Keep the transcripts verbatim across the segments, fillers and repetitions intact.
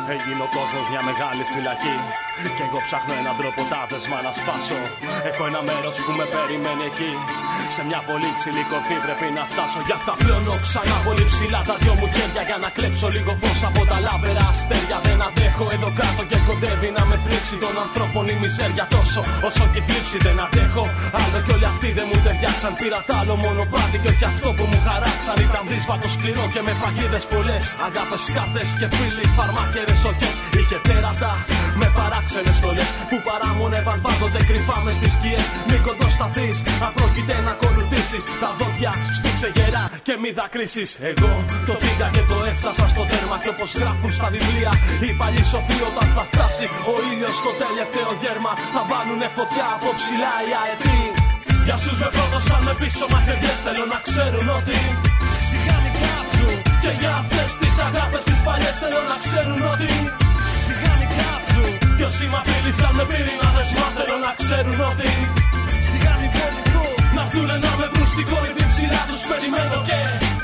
Έγινε ο κόσμος μια μεγάλη φυλακή. Κι εγώ ψάχνω έναν τρόπο τα δεσμά να σπάσω. Έχω ένα μέρος που με περιμένει εκεί. Σε μια πολύ ψηλή κορφή πρέπει να φτάσω. Γι' αυτά πλώνω ξανά πολύ ψηλά τα δυο μου χέρια. Για να κλέψω λίγο φως από τα λάβερα αστέρια. Δεν αντέχω εδώ κάτω και κοντεύει να με πλήξει. Των ανθρώπων η μιζέρια τόσο όσο και θλίψη. Δεν αντέχω άλλο κι όλοι αυτοί δεν μου ταιριάξαν. Πήρα τ' άλλο μονοπάτι και όχι αυτό που μου χαράξαν. Ήταν δύσβατο σκληρό και με παγίδες πολλές. Αγάπες, κάρτες και φίλοι, φαρμάκερες οχές. Είχε τέρατα με παράξενες στολές που παράμονευαν πάντοτε κρυφά μες στις σκιές. Μη κοντοσταθείς, απρόκειται να ακολουθήσεις. Τα δόντια σφίξε γερά και μη δακρύσεις. Εγώ το πήγα και το έφτασα στο τέρμα. Και όπως γράφουν στα βιβλία οι παλιοί σοφοί, όταν θα φτάσει ο ήλιος στο τελευταίο γέρμα, θα βάλουνε φωτιά από ψηλά οι αετοί. Για όσους με πρόδωσαν με πίσω μαχαιριές, θέλω να ξέρουν ότι σιγά μην κάψουν. Και για αυτές τις αγάπες τις παλιές θέλω να ξέρουν ότι σιγά μην κάψουν. Κι όσοι μ' απείλησαν με πύρινα δεσμά θέλω να ξέρουν ότι σιγά μην φοβηθούν. Να έρθουνε να με βρουν στην κορυφή ψηλά τους περιμένω και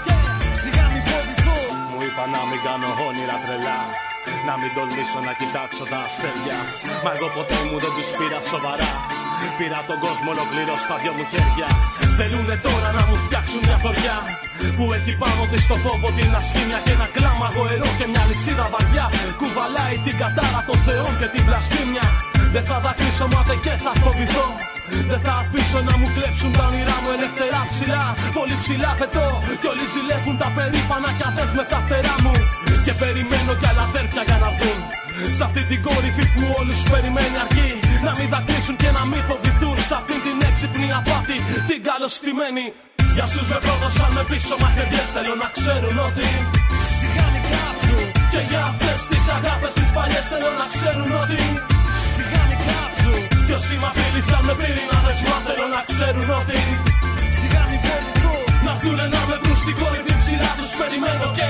σιγά μην φοβηθούν. Μου είπα να μην κάνω όνειρα τρελά, να μην τολμήσω να κοιτάξω τα αστέρια. Μα εγώ ποτέ μου δεν τους πήρα σοβαρά. Πήρα τον κόσμο ολοκληρώ στα δυο μου χέρια. Θέλουνε τώρα να μου φτιάξουν μια θωριά που έχει πάνω της το φόβο, την ασχήμια και ένα κλάμα γοερό και μια λυσίδα βαριά. Κουβαλάει την κατάρα των θεών και την βλασφήμια. Δεν θα δακρύσω μάται και θα φοβηθώ. Δεν θα αφήσω να μου κλέψουν τα όνειρά μου ελευθερά ψηλά. Πολύ ψηλά πετώ κι όλοι ζηλεύουν τα περήφανα κι αδές με τα φτερά μου. Και περιμένω κι άλλα αδέρφια για να βγουν σ' αυτή την κορυφή που όλους περιμένει αρκεί. Να μην δακρύσουν και να μην φοβηθούν σ' αυτή την έξυπνη απάτη, την καλωστημένη. Για όσους με πρόδωσαν με πίσω μαχαιριές θέλω να ξέρουν ότι σιγά μην κάψουν. Και για αυτές τις αγάπες τις παλιές θέλω να ξέρουν ότι σιγά μην κάψουν. Κι όσοι μ' απείλησαν με πύρινα δεσμά θέλω να ξέρουν ότι σιγά μην φοβηθούν. Να έρθουνε να με βρουν στην κορυφή ψηλά τους περιμένω και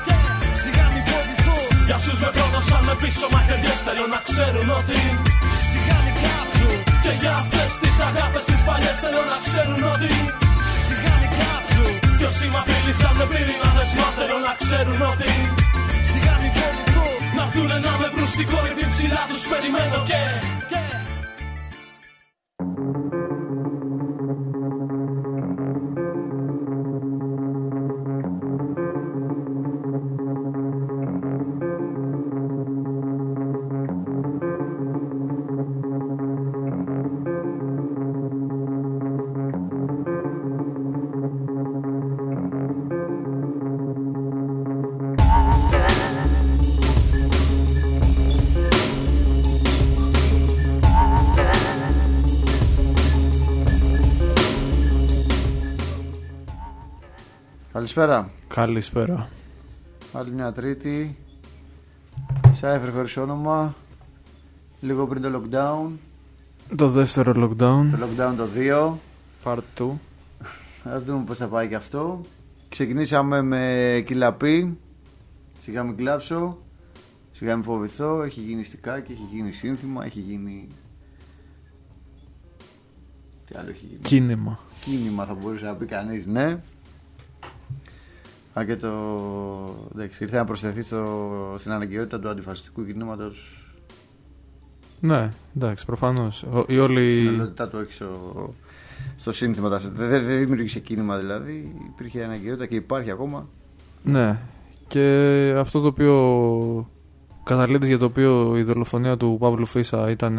σιγά μην φοβηθούν. Για όσους με πρόδωσαν με πίσω μαχαιριές θέλω να ξέρουν ότι σιγά μην κάψουν. Και για αυτές τις αγάπες τις παλιές θέλω να ξέρουν ότι σιγά μην κάψουν. Κι όσοι μ' απείλησαν με πύρινα δεσμά θέλω να ξέρουν ότι σιγά μην φοβηθούν. Να έρθουνε να με βρουν στην κορυφή ψηλά τους περιμένω και Καλησπέρα. Καλησπέρα. Άλλη μια Τρίτη. Σάιφερ χωρίς όνομα. Λίγο πριν το lockdown. Το δεύτερο lockdown. Το lockdown το δύο. Part two. Θα δούμε πώς θα πάει και αυτό. Ξεκινήσαμε με κυλαπή. Σιγά μην κλάψω. Σιγά μην φοβηθώ. Έχει γίνει στικάκι, έχει γίνει σύνθημα, έχει γίνει... Τι άλλο έχει γίνει? Κίνημα. Κίνημα θα μπορούσε να πει κανείς, ναι. Α, και το... Εντάξει, ήρθε να προσθεθεί στο... στην αναγκαιότητα του αντιφασιστικού κινήματος. Ναι, εντάξει, προφανώς. Η όλη... Στην αλληλότητα του έχει στο, στο σύνθημα. Δεν δε, δε δημιουργήσε κίνημα δηλαδή. Υπήρχε αναγκαιότητα και υπάρχει ακόμα. Ναι, και αυτό το οποίο... Καταλήτης για το οποίο η δολοφονία του Παύλου Φίσα ήταν...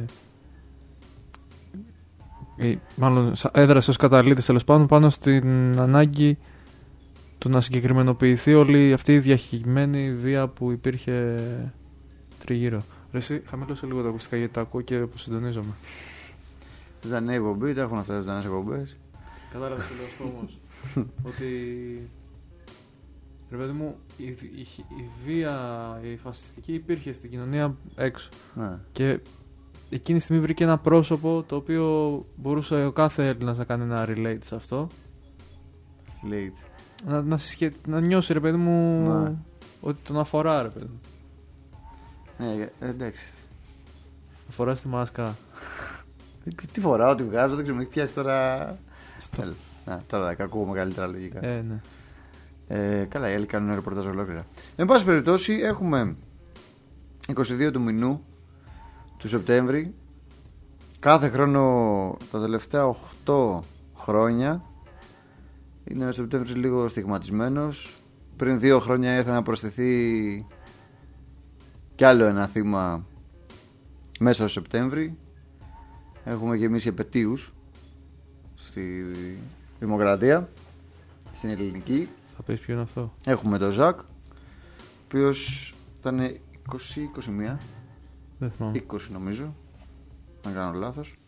Ή, μάλλον έδρασε ως καταλήτης τέλος πάντων πάνω στην ανάγκη του να συγκεκριμενοποιηθεί όλη αυτή η διαχειμένη βία που υπήρχε τριγύρω. Ρε εσύ, χαμήλωσε λίγο τα ακουστικά γιατί τα ακούω και αποσυντονίζομαι. Δεν είναι εκπομπή, τα έχουν αυτές τις εκπομπές. Κατάλαβες τι λέω όμως. Ότι, ρε παιδί μου, η, η, η βία, η φασιστική υπήρχε στην κοινωνία έξω. Ναι. Και εκείνη τη στιγμή βρήκε ένα πρόσωπο το οποίο μπορούσε ο κάθε Έλληνας να κάνει ένα relate σε αυτό. Relate. Να, να, συσχε... να νιώσει ρε παιδί μου, ναι, ότι τον αφορά ρε παιδί μου. Ναι, εντάξει. Φοράς τη μάσκα. Τι φοράω, τι βγάζω, δεν ξέρω, με έχει πιάσει τώρα. Στο... Να, τώρα θα ακούω μεγαλύτερα λογικά. Ε, ναι. Ε, καλά, οι άλλοι κάνουν ρεπορτάζ ολόκληρα. Εν πάση περιπτώσει, έχουμε είκοσι δύο του μηνού του Σεπτέμβρη. Κάθε χρόνο τα τελευταία οκτώ χρόνια είναι ο Σεπτέμβρης λίγο στιγματισμένος. Πριν δύο χρόνια ήρθε να προσθεθεί κι άλλο ένα θύμα μέσα στο Σεπτέμβρη. Έχουμε γεμίσει επετείους στη Δημοκρατία, στην Ελληνική. Θα πεις ποιο είναι αυτό? Έχουμε τον Ζακ, ο οποίος ήταν είκοσι είκοσι ένα, Δεν θυμάμαι. είκοσι νομίζω, αν κάνω λάθος.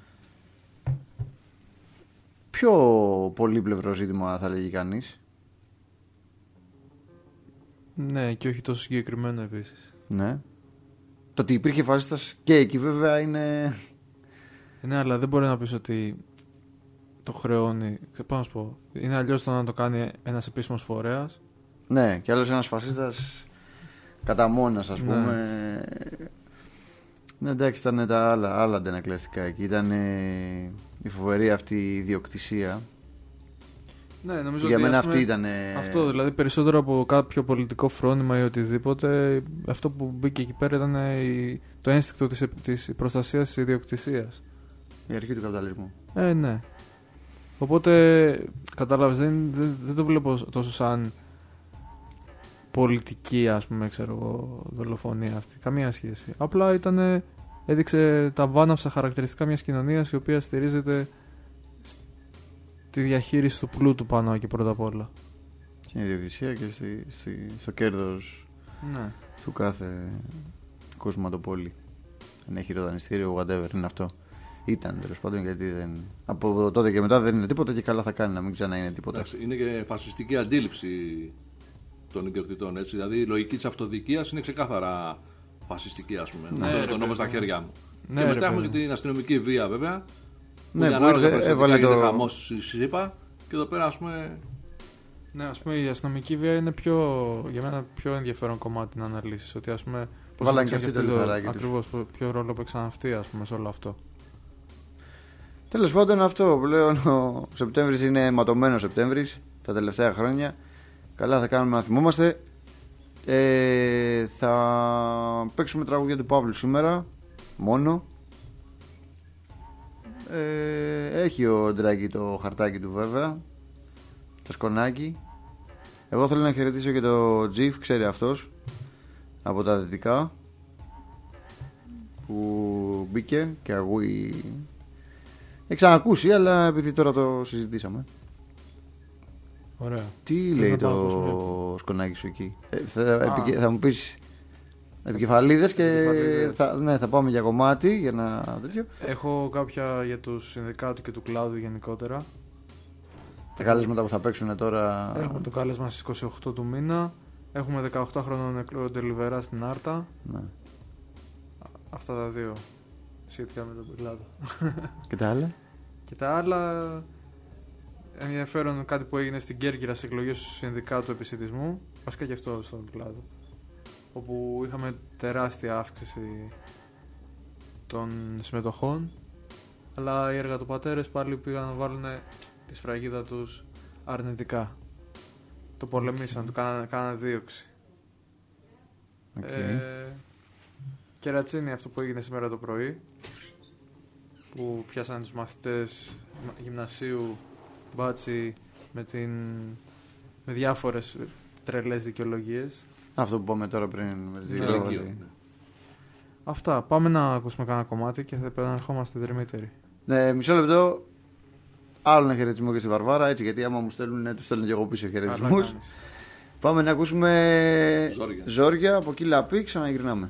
Πιο πολύπλευρο ζήτημα θα λέγει κανείς. Ναι, και όχι τόσο συγκεκριμένο επίσης. Ναι. Το ότι υπήρχε φασίστας και εκεί βέβαια είναι... Ναι, αλλά δεν μπορεί να πεις ότι το χρεώνει. Πώς να σου πω. Είναι αλλιώς το να το κάνει ένας επίσημος φορέας. Ναι, και άλλος ένας φασίστας κατά μόνας, ας Ναι. πούμε. Ναι, εντάξει, ήταν τα άλλα, άλλα αντανακλαστικά εκεί. Ήταν η φοβερή αυτή η ιδιοκτησία. Ναι, νομίζω Για ότι μένα ας πούμε, αυτή ήταν. αυτό, δηλαδή περισσότερο από κάποιο πολιτικό φρόνημα ή οτιδήποτε, αυτό που μπήκε εκεί πέρα ήταν η, το ένστικτο της, της προστασίας της ιδιοκτησίας. Η αρχή του καπιταλισμού. Ε, ναι. Οπότε, κατάλαβες, δεν, δεν, δεν το βλέπω τόσο σαν πολιτική, ας πούμε, ξέρω εγώ, δολοφονία αυτή. Καμία σχέση. Απλά ήταν, έδειξε τα βάναυσα χαρακτηριστικά μιας κοινωνίας η οποία στηρίζεται στη διαχείριση του πλούτου πάνω και πρώτα απ' όλα. Στην ιδιοκτησία και στη, στη, στο κέρδος Ναι. του κάθε κοσματοπόλη. Αν έχει ροδανιστήριο, whatever, είναι αυτό. Ήταν τέλος πάντων, γιατί δεν... από τότε και μετά δεν είναι τίποτα και καλά θα κάνει να μην ξανά είναι τίποτα. Εντάξει, είναι και φασιστική αντίληψη των ιδιοκτητών. Έτσι. Δηλαδή η λογική της αυτοδιοικίας είναι ξεκάθαρα φασιστική, ας πούμε. Ναι, να ρε, το νόμο στα παιδί. χέρια μου. Ναι, και ρε, μετά έχουμε παιδί. και την αστυνομική βία, βέβαια. Ναι, που που ανάλογα ήρθε, περιστατικά έβαλε γίνεται το... χαμός στη ΣΥΠΑ. Και εδώ πέρα, ας πούμε. Ναι, ας πούμε η αστυνομική βία είναι πιο, για μένα πιο ενδιαφέρον κομμάτι να αναλύσεις. Ότι ας πούμε. Πώς Βάλαν έπαιξε και αυτοί το λιθαράκι τους. Ακριβώς, ποιο ρόλο παίξαν αυτοί, ας πούμε, σε όλο αυτό. Τέλος πάντων, αυτό πλέον ο Σεπτέμβρης είναι ματωμένος Σεπτέμβρης τα τελευταία χρόνια. Καλά θα κάνουμε να θυμόμαστε. Ε, θα παίξουμε τραγούδια του Παύλου σήμερα μόνο. Ε, έχει ο Ντράγκη το χαρτάκι του βέβαια, το σκονάκι. Εγώ θέλω να χαιρετήσω και το Τζιφ, ξέρει αυτός, από τα δυτικά, που μπήκε και ακούει. Έχει ξανακούσει, αλλά επειδή τώρα το συζητήσαμε. Ωραία. Τι Θες λέει να πάω να το ακούσουμε? σκονάκι σου εκεί? Ε, θα, επικε- θα μου πεις επικεφαλίδες και Επικεφαλίδες. θα, ναι, θα πάμε για κομμάτι για να τέτοιο. Έχω κάποια για τους συνδικάτου και του κλάδου γενικότερα. Τα κάλεσματα που θα παίξουν τώρα. Έχουμε το κάλεσμα στις είκοσι οκτώ του μήνα. Έχουμε δεκαοκτώ χρονών νεκρό Ντελιβερά στην Άρτα. Ναι. Αυτά τα δύο σχετικά με τον κλάδο. Και τα άλλα. Και τα άλλα, ενδιαφέρον κάτι που έγινε στην Κέρκυρα σε εκλογές του Συνδικάτου Επισιτισμού, βασικά και αυτό στον κλάδο, όπου είχαμε τεράστια αύξηση των συμμετοχών, αλλά οι εργατοπατέρες πάλι πήγαν να βάλουν τη σφραγίδα τους αρνητικά. Το πολεμήσαν, το κάνανε, κάνανε δίωξη. Okay. Ε, κερατσίνη αυτό που έγινε σήμερα το πρωί, που πιάσανε τους μαθητές γυμνασίου μπάτσι με, την, με διάφορες τρελές δικαιολογίες. Αυτό που πάμε τώρα πριν με τη Ναι, Ρώβαλη. ναι. Αυτά, πάμε να ακούσουμε κανένα κομμάτι και θα επαναρχόμαστε δερμύτεροι. Ναι, μισό λεπτό. Άλλο ένα χαιρετισμό και στη Βαρβάρα, έτσι, γιατί άμα μου στέλνουν, ναι, τους στέλνω και εγώ πίσω χαιρετισμούς. Πάμε να ακούσουμε Ζόρια. Ζόρια από Killa P, ξαναγυρνάμε.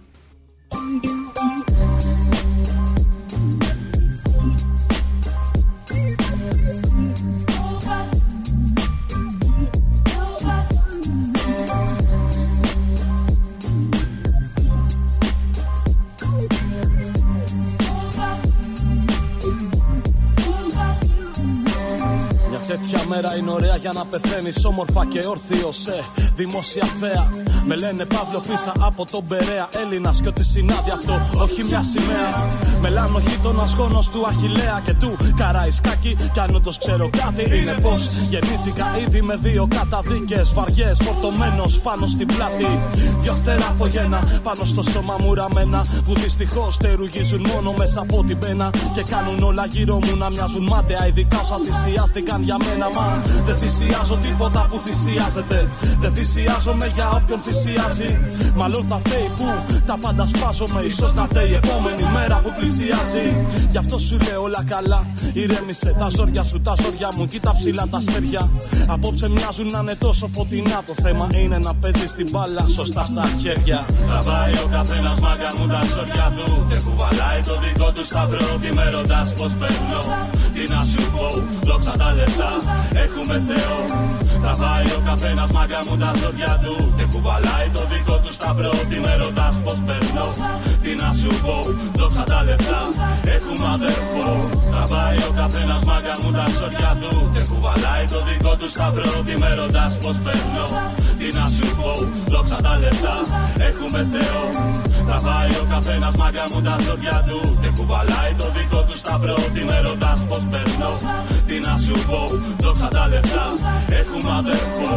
τέτοια μέρα είναι ωραία για να πεθαίνεις όμορφα και όρθιος. Ε, δημόσια θέα. Με λένε Παύλο Φίσα από τον Περαία. Έλληνας κι ό,τι συνάδει αυτό, όχι μια σημαία. Μελάνο γείτονας γόνος του Αχιλλέα και του Καραϊσκάκη. Κι αν όντως ξέρω κάτι είναι πως γεννήθηκα ήδη με δύο καταδίκες βαριές. Φορτωμένος πάνω στην πλάτη. Δυο φτερά από γένα πάνω στο σώμα μου ραμμένα. Που δυστυχώς τερουγίζουν μόνο μέσα από την πένα. Και κάνουν όλα γύρω μου να μοιάζουν μάταια. Ειδικά όσα θυσιάστηκαν για μένα. Μα δεν θυσιάζω τίποτα που θυσιάζεται. Δεν θυσιάζομαι για όποιον θυσιάζει. Μάλλον θα φταίει που τα πάντα σπάζομαι. Ίσως να φταίει η επόμενη μέρα που πλησιάζει. Γι' αυτό σου λέω όλα καλά. Ηρέμησε τα ζόρια σου, τα ζόρια μου. Κοίτα ψηλά τα αστέρια. Απόψε μοιάζουν να είναι τόσο φωτεινά. Το θέμα είναι να παίζει την μπάλα σωστά στα χέρια. Τραβάει ο καθένας μάγκα μου τα ζόρια του. Και κουβαλάει το δικό του σταυρό. Τι με ρωτάς πως παίρνω. Τι να σου πω, δόξα τα λεφτά. Έχουμε Θεό. Τραβάει ο καθένας μάγκα μου τα ζόρια του. Και κουβαλάει το δικό του σταυρό. Τι με ρωτάς πως παίρνω. Τι να σου πω, δόξα τα λεφτά. Έχουμε αδερφό. Τραβάει ο καθένας μάγκα μου τα ζόρια του. Και κουβαλάει το δικό του σταυρό. Τι με ρωτάς πως παίρνω. Τι να σου πω, δόξα τα λεφτά. Έχουμε Θεό. Τραβάει ο καθένας μάγκα μου τα ζόρια του. Και κουβαλάει το δικό του σταυρό. Τι με ρωτάς πως παίρνω. Τι να σου πω, δόξα τα λεφτά. Έχουμε αδερφό.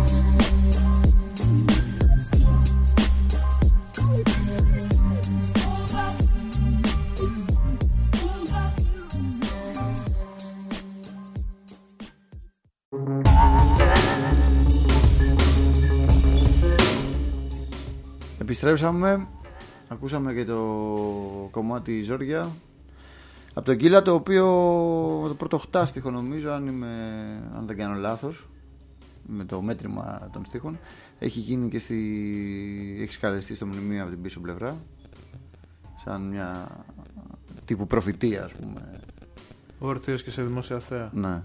Επιστρέψαμε, ακούσαμε και το κομμάτι Ζόρια από τον Κύλα, το οποίο το πρώτο χτάστιχο νομίζω, αν, είμαι, αν δεν κάνω λάθος, με το μέτρημα των στίχων, έχει γίνει και στη, έχει σκαλεστεί στο μνημείο από την πίσω πλευρά, σαν μια τύπου προφητεία, ας πούμε. Όρθιος και σε δημόσια θέα. Ναι.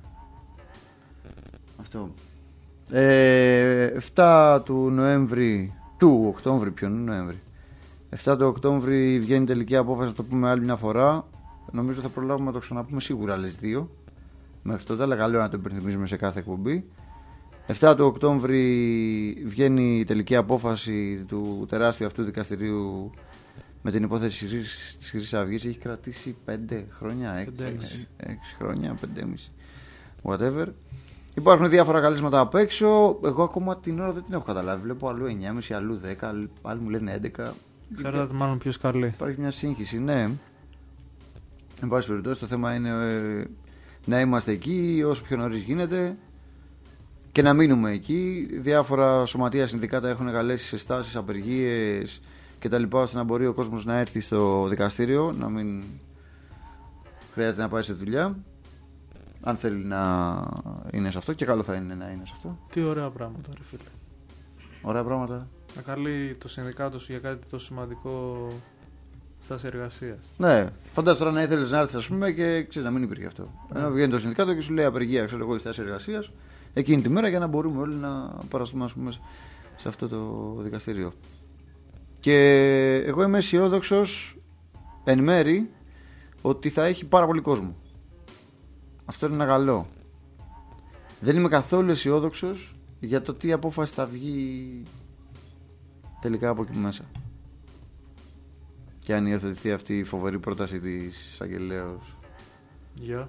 Αυτό. Ε, εφτά του Νοέμβρη, του Οκτώβρη, ποιον Νοέμβρη. εφτά του Οκτώβρη βγαίνει τελική απόφαση, να το πούμε άλλη μια φορά. Νομίζω θα προλάβουμε να το ξαναπούμε σίγουρα άλλες δύο. Μέχρι τότε, αλλά καλό να το υπενθυμίζουμε σε κάθε εκπομπή. εφτά του Οκτώβρη βγαίνει η τελική απόφαση του τεράστιου αυτού δικαστηρίου με την υπόθεση της Χρυσής Αυγής. Έχει κρατήσει πέντε χρόνια, έξι χρόνια, πέντε και μισό. Whatever. Υπάρχουν διάφορα καλέσματα απ' έξω. Εγώ ακόμα την ώρα δεν την έχω καταλάβει. Βλέπω αλλού εννιά και μισό, αλλού δέκα, άλλοι μου λένε έντεκα. Ξέρετε μάλλον ποιος καλεί. Υπάρχει μια σύγχυση, ναι. Εν πάση περιπτώσει, το θέμα είναι ε, να είμαστε εκεί όσο πιο νωρίς γίνεται και να μείνουμε εκεί. Διάφορα σωματεία συνδικάτα έχουν καλέσει σε στάσεις, απεργίες κτλ. Ώστε να μπορεί ο κόσμος να έρθει στο δικαστήριο, να μην χρειάζεται να πάει σε δουλειά. Αν θέλει να είναι σε αυτό, και καλό θα είναι να είναι σε αυτό. Τι ωραία πράγματα, ρε φίλε. Ωραία πράγματα. Να καλεί το συνδικάτο σου για κάτι τόσο σημαντικό στάση εργασίας. Ναι, φαντάζομαι τώρα να ήθελες να έρθεις, ας πούμε, και ξέρεις, να μην υπήρχε αυτό. Ναι. Ενώ βγαίνει το συνδικάτο και σου λέει απεργία, ξέρω εγώ, η στάση εργασίας εκείνη τη μέρα, για να μπορούμε όλοι να παραστούμε, ας πούμε, σε αυτό το δικαστήριο. Και εγώ είμαι αισιόδοξος εν μέρη ότι θα έχει πάρα πολύ κόσμο. Αυτό είναι ένα καλό. Δεν είμαι καθόλου αισιόδοξος για το τι απόφαση θα βγει τελικά από εκεί μέσα. Και αν υιοθετηθεί αυτή η φοβερή πρόταση της εισαγγελέως. Για.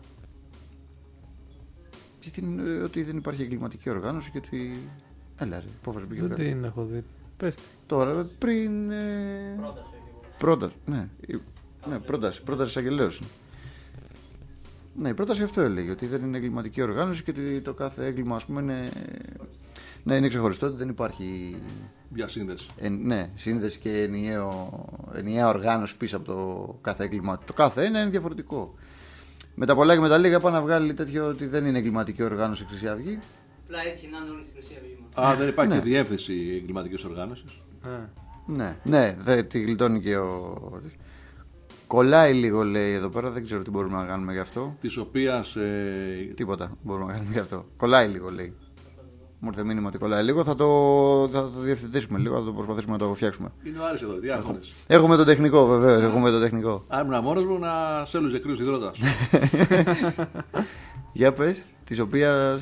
Yeah. Ότι δεν υπάρχει εγκληματική οργάνωση και ότι... Έλα ρε, απόφαση πήγε. Δεν την έχω δει. Πες τη. Τώρα, πριν... Ε... Πρόταση. Πρόταση, ναι. Ναι, πρόταση, πρόταση εισαγγελέως. Ναι, η πρόταση αυτό έλεγε, ότι δεν είναι εγκληματική οργάνωση και ότι το κάθε έγκλημα, ας πούμε, είναι, ναι, είναι ξεχωριστό, ότι δεν υπάρχει διασύνδεση. Ε, ναι, σύνδεση και ενιαίο, ενιαία οργάνωση πίσω από το κάθε έγκλημα. Το κάθε ένα είναι διαφορετικό. Με τα πολλά και με τα λίγα πάει να βγάλει τέτοιο ότι δεν είναι εγκληματική οργάνωση η Χρυσή Αυγή. Απλά έτυχε να είναι όλοι στην Χρυσή Αυγή. Α, δεν υπάρχει ναι. και διεύθυνση εγκληματικής οργάνωσης. Ε. Ναι, ναι, δε, τη γλιτώνει και ο... Κολλάει λίγο, λέει εδώ πέρα, δεν ξέρω τι μπορούμε να κάνουμε γι' αυτό. Της οποίας... Ε... Τίποτα μπορούμε να κάνουμε γι' αυτό. Κολλάει λίγο, λέει. Μου ήρθε μήνυμα ότι κολλάει λίγο, θα το, θα το διευθετήσουμε λίγο, θα το προσπαθήσουμε να το φτιάξουμε. Είναι ο Άρης εδώ, τι άρχονες. Έχουμε το τεχνικό, βεβαίως, έχουμε το τεχνικό. Αν ήμουν μόνος μου να σέλουζε κρύος υδρότας. Για πες. της οποίας...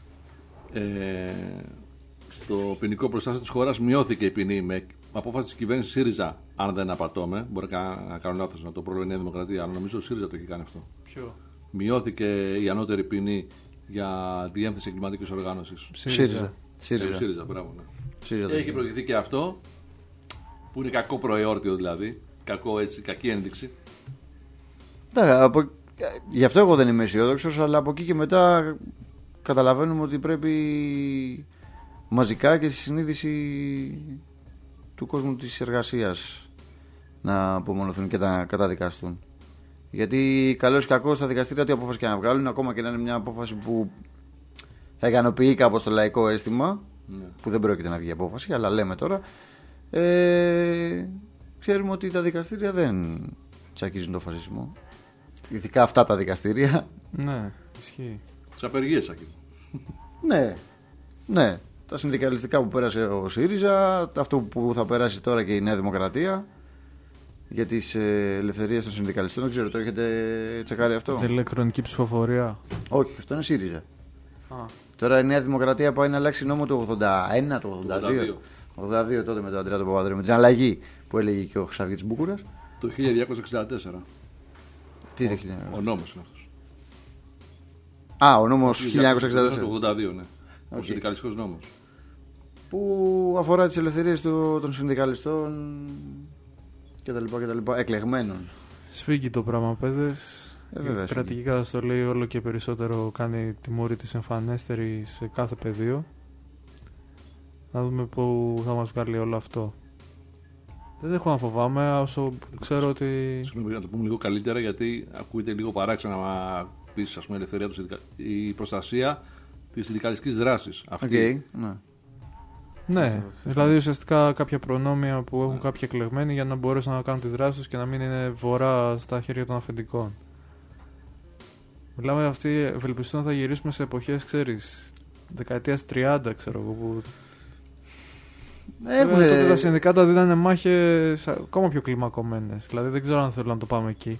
Ε, στο ποινικό προστάσιο της χώρας μειώθηκε η ποινή με απόφαση της κυβέρνησης ΣΥΡΙΖΑ, αν δεν απατώμε. Μπορεί να κάνω λάθος να το προλάβει η Νέα Δημοκρατία, αλλά νομίζω ο ΣΥΡΙΖΑ το έχει κάνει αυτό. Ποιο? Μειώθηκε η ανώτερη ποινή για διεύθυνση εγκληματικής οργάνωσης. ΣΥΡΙΖΑ. ΣΥΡΙΖΑ, ε, ΣΥΡΙΖΑ, μπράβο, ναι. ΣΥΡΙΖΑ Έχει προηγηθεί και αυτό, που είναι κακό προεόρτιο δηλαδή, κακό, έτσι, κακή ένδειξη. Ναι, από... Γι' αυτό εγώ δεν είμαι αισιόδοξος, αλλά από εκεί και μετά καταλαβαίνουμε ότι πρέπει μαζικά και στη συνείδηση του κόσμου της εργασίας να απομονωθούν και να καταδικαστούν. Γιατί καλώς ή κακώς στα δικαστήρια ό,τι απόφαση και να βγάλουν, ακόμα και να είναι μια απόφαση που θα ικανοποιεί κάπως το λαϊκό αίσθημα, ναι. Που δεν πρόκειται να βγει απόφαση, αλλά λέμε τώρα, ε, ξέρουμε ότι τα δικαστήρια δεν τσακίζουν το φασισμό. Ειδικά αυτά τα δικαστήρια. Ναι, ισχύει. Τις απεργίες ακεί. Ναι, ναι. Τα συνδικαλιστικά που πέρασε ο ΣΥΡΙΖΑ, αυτό που θα περάσει τώρα και η Νέα Δημοκρατία για τις ελευθερίες των συνδικαλιστών. Δεν ξέρω, το έχετε τσεκάρει αυτό? Δεν ηλεκτρονική ψηφοφορία. Όχι, αυτό είναι ΣΥΡΙΖΑ. Α. Τώρα η Νέα Δημοκρατία πάει να αλλάξει νόμο το ογδόντα ένα, το ογδόντα δύο. ογδόντα δύο τότε με τον Αντρέα τον Παπαδρέου, με την αλλαγή που έλεγε και ο Χρυσαυγίτης Μπούκουρας. Το χίλια εννιακόσια εξήντα τέσσερα. Τι είναι χίλια... Ο νόμος είναι αυτός. Α, ο νόμος χίλια εννιακόσια εξήντα τέσσερα. Το ογδόντα δύο, ναι. Okay. Ο συνδικαλιστικός νόμος. Που αφορά τις ελευθερίες του, των συνδικαλιστών κτλ. Εκλεγμένων. Σφίγγει το πράγμα, παιδες. Ε, βέβαια, η κρατική καταστολή όλο και περισσότερο κάνει τη μούρη της εμφανέστερη σε κάθε πεδίο. Να δούμε πού θα μας βγάλει όλο αυτό. Δεν έχω να φοβάμαι, όσο ξέρω ότι... Συγγνώμη, να το πούμε λίγο καλύτερα, γιατί ακούγεται λίγο παράξενα να πεις, ας πούμε, ελευθερία του συνδικα... η προστασία της συνδικαλιστικής δράσης. Αυτή. Okay, ναι. Ναι, δηλαδή ουσιαστικά κάποια προνόμια που έχουν κάποιοι εκλεγμένοι για να μπορέσουν να κάνουν τη δράση τους και να μην είναι βορρά στα χέρια των αφεντικών. Μιλάμε αυτοί, ευελπιστώ να θα γυρίσουμε σε εποχές, ξέρεις, δεκαετίας τριάντα, ξέρω εγώ, που... Έχουν... Βέβαια, τότε τα συνδικάτα δίνανε μάχες ακόμα πιο κλιμακωμένες. Δηλαδή δεν ξέρω αν θέλουν να το πάμε εκεί.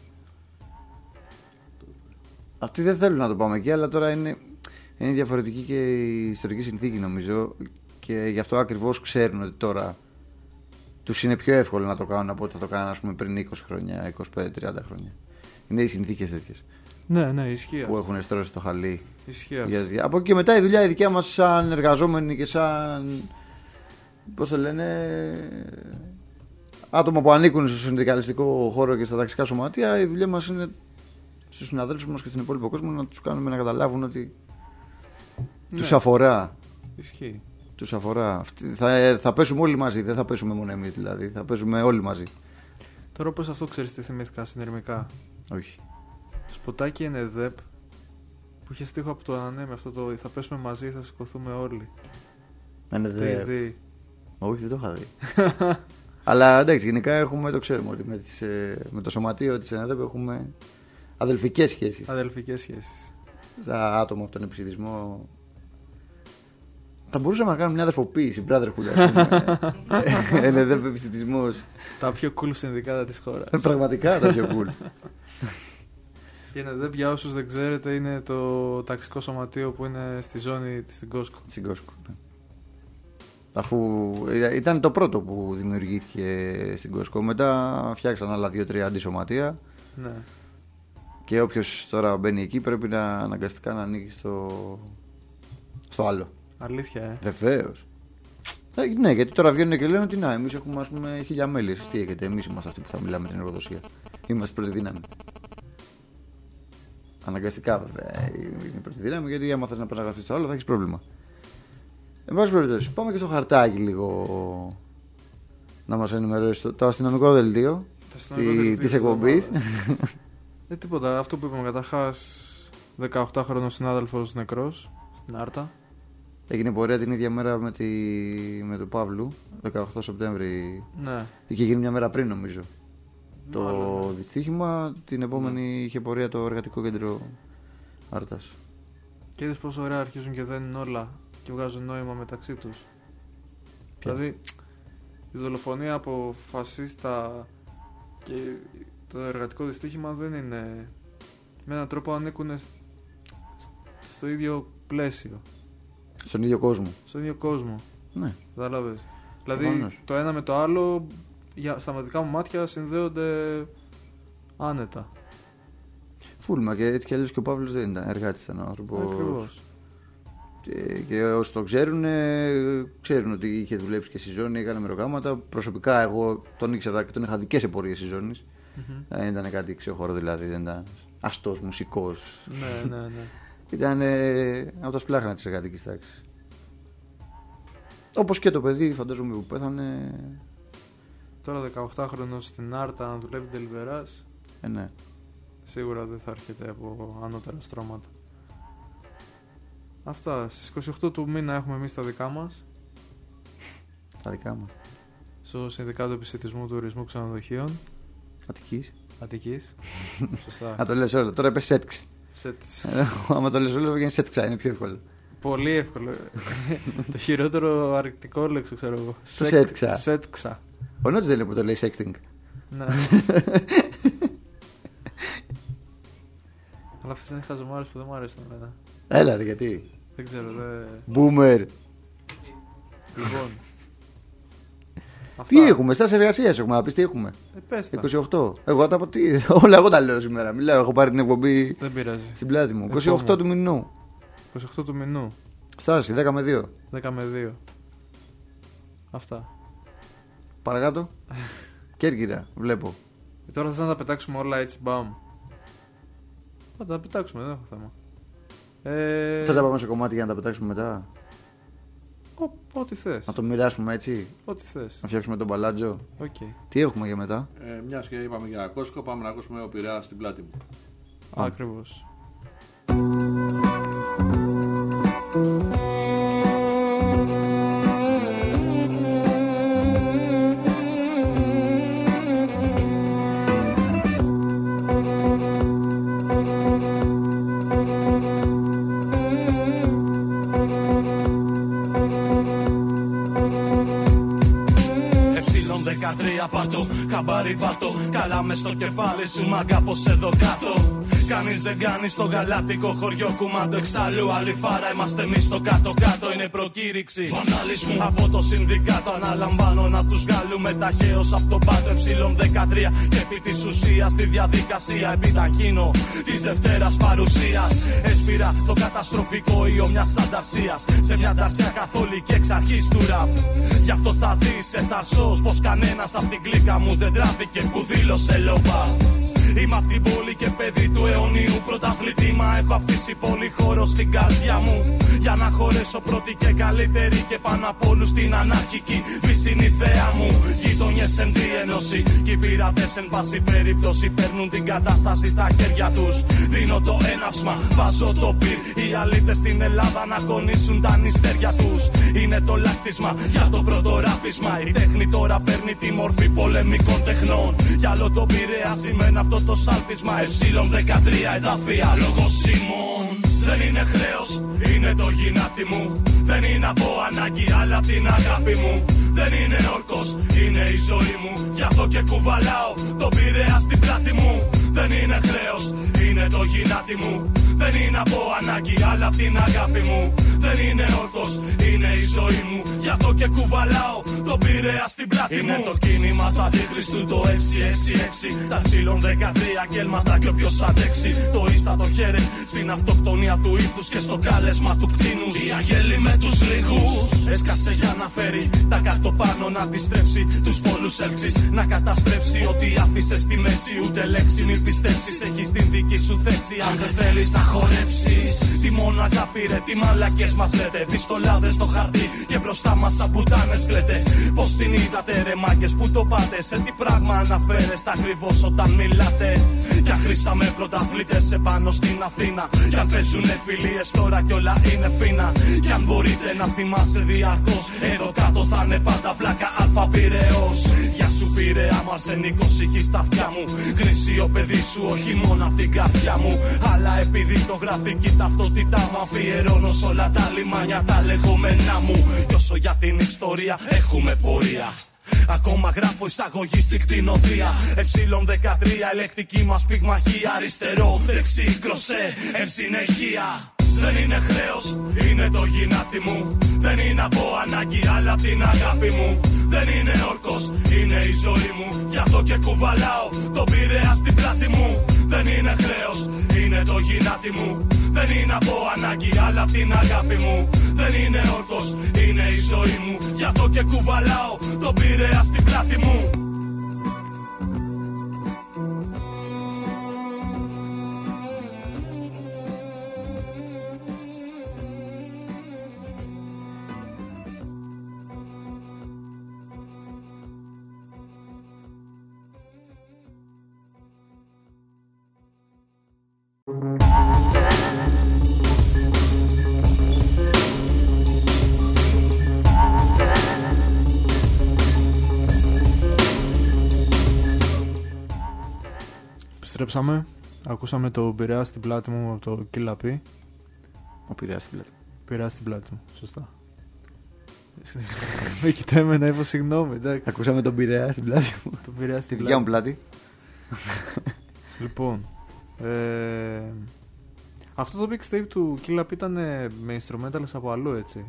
Αυτοί δεν θέλουν να το πάμε εκεί, αλλά τώρα είναι, είναι διαφορετική και η ιστορική συνθήκη, νομίζω. Και γι' αυτό ακριβώς ξέρουν ότι τώρα τους είναι πιο εύκολο να το κάνουν από ό,τι θα το κάνουν, ας πούμε, πριν είκοσι χρόνια, είκοσι πέντε τριάντα χρόνια. Είναι οι συνθήκες τέτοιες. Ναι, ναι, ισχύει. Που έχουν στρώσει το χαλί. Ισχύει. Γιατί από εκεί και μετά η δουλειά η δικιά μας σαν εργαζόμενοι και σαν, πώς το λένε, άτομα που ανήκουν στο συνδικαλιστικό χώρο και στα ταξικά σωματεία, η δουλειά μας είναι στους συναδέλφους μας και στην υπόλοιπο κόσμο να τους κάνουμε να καταλάβουν ότι ναι, τους αφορά. Ισχύει. Τους αφορά. Θα, θα πέσουμε όλοι μαζί, δεν θα πέσουμε μόνο εμείς δηλαδή, θα πέσουμε όλοι μαζί. Τώρα πώς αυτό ξέρεις τι θυμήθηκα συνειρμικά? Όχι. Σποτάκι ΕΝΕΔΕΠ που είχε στίχο από το Ανέ με αυτό το θα πέσουμε μαζί, θα σηκωθούμε όλοι. ΕΝΕΔΕΠ. Το έχεις δει? Όχι, δεν το είχα δει. Αλλά εντάξει, γενικά έχουμε, το ξέρουμε ότι με, τις, με το σωματείο της ΕΝΕΔΕΠ έχουμε αδελφικές σχέσεις. Αδελφικές σχέσεις. Σαν άτομο από τον επισητισμό. Θα μπορούσαμε να κάνουμε μια αδερφοποίηση, brotherhood, ας πούμε. ΕΝΕΔΕΠ επισητισμός. Τα πιο cool συνδικάτα της χώρας. Πραγματικά τα πιο cool. Η ΕΝΕΔΕΠ, για όσους δεν ξέρετε, είναι το ταξικό σωματείο που είναι στη ζώνη στην Κόσκο. Στην Κόσκο, ναι. Αφού ήταν το πρώτο που δημιουργήθηκε στην Κόσκο. Μετά φτιάξαν άλλα δύο-τρία αντισωματεία. Ναι. Και όποιος τώρα μπαίνει εκεί πρέπει να αναγκαστικά να ανοίγει στο, στο άλλο. Αλήθεια, ε. Βεβαίως. Ε, ναι, γιατί τώρα βγαίνουν και λένε ότι να, εμείς έχουμε, ας πούμε, χίλια μέλη. Εσείς τι έχετε, εμείς είμαστε αυτοί που θα μιλάμε την εργοδοσία. Είμαστε πρώτη δύναμη. Αναγκαστικά βέβαια είναι πρώτη δύναμη, γιατί άμα θες να παραγραφείς στο άλλο θα έχεις πρόβλημα. Εν πάση περιπτώσει, πάμε και στο χαρτάκι λίγο να μας ενημερώσει το, το αστυνομικό δελτίο της εκπομπής. Δεν τίποτα, αυτό που είπαμε καταρχάς, δεκαοκτάχρονος συνάδελφος νεκρός στην Άρτα. Έγινε πορεία την ίδια μέρα με, τη, με τον Παύλου, δεκαοκτώ Σεπτέμβρη. Ναι. Είχε γίνει μια μέρα πριν, νομίζω. Το ναι. δυστύχημα, την επόμενη ναι. είχε πορεία το εργατικό κέντρο Άρτας. Και είδες πόσο ωραία αρχίζουν και δένουν όλα και βγάζουν νόημα μεταξύ τους. Ποια? Δηλαδή, η δολοφονία από φασίστα και το εργατικό δυστύχημα δεν είναι... Με έναν τρόπο ανήκουν στο ίδιο πλαίσιο. Στον ίδιο κόσμο. Στον ίδιο κόσμο. Ναι. Κατάλαβες. Δηλαδή Προφανώς. το ένα με το άλλο για, στα δικά μου μάτια συνδέονται άνετα. Φούλμα και έτσι κι αλλιώς και ο Παύλος δεν ήταν εργάτης, ήταν ο άνθρωπος. Ακριβώς. Και, και όσοι το ξέρουν, ξέρουν ότι είχε δουλέψει και στη ζώνη, έκανε μεροκάματα. Προσωπικά εγώ τον ήξερα και τον είχα δικές επορίες στη ζώνη. Mm-hmm. Δεν ήταν κάτι ξεχώρο δηλαδή, δεν ήταν αστός μουσικός. Ναι, ναι, ναι. Ήταν ε, από τα σπλάχνα της εργατικής τάξης. Όπως και το παιδί, φαντάζομαι που πέθανε. Τώρα δεκαοκτάχρονος στην Άρτα να δουλεύει τελειβεράς. Ε, ναι. Σίγουρα δεν θα έρχεται από ανώτερα στρώματα. Αυτά. Στις είκοσι οκτώ του μήνα έχουμε εμείς τα δικά μας. Τα δικά μας. Στο Συνδικάτο Επισιτισμού Τουρισμού Ξενοδοχείων Αττικής. Αττικής. Σωστά. Α, το λες όλο. Τώρα είπες σέτξ. Σετς. Άμα το λες όλο, βγαίνει σέτξα. Είναι πιο εύκολο. Πολύ εύκολο. Το χειρότερο αρκτικό λέξο, ξέρω εγώ. Σέτξα. Σέτξα. Ο Νότς δεν είναι που το λέει sexting. Ναι. Αλλά αυτές είναι χαζομάρες που δεν μου αρέσουν εμένα. Έλα ρε, γιατί. Δεν ξέρω, δεν... Boomer. Λοιπόν. Τι έχουμε, στάση εργασίας έχουμε, να πεις τι έχουμε. Ε, πες τα. είκοσι οκτώ. Εγώ τα πω τι. Όλα εγώ τα λέω σήμερα. Μιλάω, έχω πάρει την εκπομπή Δεν πειράζει. στην πλάτη μου. Επόμενο. είκοσι οκτώ του μηνού. είκοσι οκτώ του μηνού. Στάση, δέκα με δύο. δέκα με δύο. Αυτά. Παρακάτω. Κέρκυρα, βλέπω. Ε, τώρα θες να τα πετάξουμε όλα έτσι, μπαμ. Θα τα πετάξουμε, δεν έχω θέμα. Ε... Θες να πάμε σε κομμάτι για να τα πετάξουμε μετά. Ό, ό,τι θες. Να το μοιράσουμε έτσι. Ό,τι θες. Να φτιάξουμε τον παλάτζο. Okay. Τι έχουμε για μετά. Ε, μιας και είπαμε για Κόσκο, πάμε να ακούσουμε ο Πειραιάς στην πλάτη μου. Ακριβώς. δεκατρία πάρτο, χαμπάρι βάρτο. Καλά μες στο κεφάλι σου μάγκα πως εδώ κάτω. Κανείς δεν κάνει στο γαλάτικο χωριό κουμάντο εξάλλου. Άλλη φάρα είμαστε εμείς στο κάτω-κάτω. Είναι προκήρυξη βανάλισμου από το συνδικάτο. Αναλαμβάνω να τους βγάλουμε ταχαίως από τον πάτο εψίλον δεκατρία. Και επί της ουσίας τη διαδικασία επιταχύνω της Δευτέρας παρουσίας. Έσπηρα το καταστροφικό ιό μιας ανταρσίας σε μια ταρσιά καθολική εξ αρχής του ραπ. Γι' αυτό θα δεις εθαρσός πως κανένας απ' την κλίκα μου δεν τράβηκε που δήλωσε λόμπα. Είμαι απ' την πόλη και παιδί του αιωνίου πρωταθλητή. Μα έχω αφήσει πολύ χώρο στην καρδιά μου για να χωρέσω πρώτη και καλύτερη. Και πάνω απ' όλους την ανάρχικη βυσσινή θέα μου. Γειτονιές εν διένωση κι οι πειρατές εν πάση περίπτωση παίρνουν την κατάσταση στα χέρια τους. Δίνω το έναυσμα, βάζω το πυρ. Οι αλήτες στην Ελλάδα να κονίσουν τα νηστέρια τους. Είναι το λάκτισμα για το πρώτο ράπισμα. Η τέχνη τώρα παίρνει τη μορφή πολεμικών τεχνών. Κι άλλο το Πειραιά σημαίνει αυτό το σάλπισμα. Εψίλον δεκατρία εδαφία λόγω Σιμών. Δεν είναι χρέος, είναι το γυνάτι μου. Δεν είναι από ανάγκη, αλλά απ' την αγάπη μου. Δεν είναι όρκος, είναι η ζωή μου. Γι' αυτό και κουβαλάω τον Πειραιά στην πλάτη μου. Δεν είναι χρέος, είναι το γυνάτι μου. Δεν είναι από ανάγκη, αλλά απ' την αγάπη μου. Δεν είναι όρκος, είναι η ζωή μου. Γι' αυτό και κουβαλάω τον Πειραιά στην πλάτη είναι μου. Είναι το κίνημα του αντίχριστου το έξι έξι έξι. Τα ψήλων δεκατρία κέλματα κι όποιος αντέξει. Το ίστατο χέρι στην αυτοκτονία του ήθους και στο κάλεσμα του κτίνους. Η αγέλη με τους λίγους έσκασε για να φέρει τα κάτω πάνω να αντιστρέψει τους πόλους έλξης. Να καταστρέψει ό,τι άφησε στη μέση. Ούτε λέξη μην πιστέψεις, έχεις την δική σου θέση. Αν δεν θέλεις να χορέψεις, τι μόνο αγάπη ρε, τι μαλακές μας λέτε. Πιστολάδες στο χαρτί και μπροστά μας σαν πουτάνες κλαίτε. Πως την είδατε ρε μάγκες που το πάτε. Σε τι πράγμα αναφέρεστε ακριβώς όταν μιλάτε. Κι αν χρήσαμε πρωταθλήτες επάνω στην Αθήνα. Κι αν παίζουνε φιλίες τώρα κι όλα είναι φίνα. Κι αν μπορείτε να θυμάσαι διαρκώς, εδώ κάτω θα είναι πάντα βλάκα αλφα Πειραιός. Γεια σου Πειραιά μου, αρσενικός είχε στα αυτιά μου. Γνήσιο παιδί σου όχι μόνο απ' την καρδιά μου, αλλά επειδή το γραφική ταυτότητά μου αφιερώνω σ' όλα τα λιμάνια τα λεγόμενά μου. Κι όσο για την ιστορία έχουμε πορεία. Ακόμα γράφω εισαγωγή στη κτηνοδία. Εψίλον δεκατρία ελεκτική μας πυγμαχία. Αριστερό, δεξί, κροσέ, εν συνεχεία. Δεν είναι χρέος, είναι το γυνάτι μου. Δεν είναι από ανάγκη, αλλά απ' την αγάπη μου. Δεν είναι όρκος, είναι η ζωή μου. Γι' αυτό και κουβαλάω τον Πειραιά στην πλάτη μου. Δεν είναι χρέος, είναι το γυνάτι μου. Δεν είναι από ανάγκη, αλλά απ' την αγάπη μου. Δεν είναι όρκος, είναι η ζωή μου. Γι' αυτό και κουβαλάω τον Πειραιά στην πλάτη μου. Επιστρέψαμε. Ακούσαμε το Πειραιά στην πλάτη μου από το Killa P. Ο Πειραιά στην πλάτη. Πειραιά στην πλάτη μου, σωστά. Με κοιτάει με να είπα συγγνώμη, εντάξει. Ακούσαμε τον Πειραιά στην πλάτη μου. Το Πειραιά στην Τη δικιά μου πλάτη. Λοιπόν, ε, αυτό το mixtape του Killa P ήταν με instrumentals από αλλού, έτσι.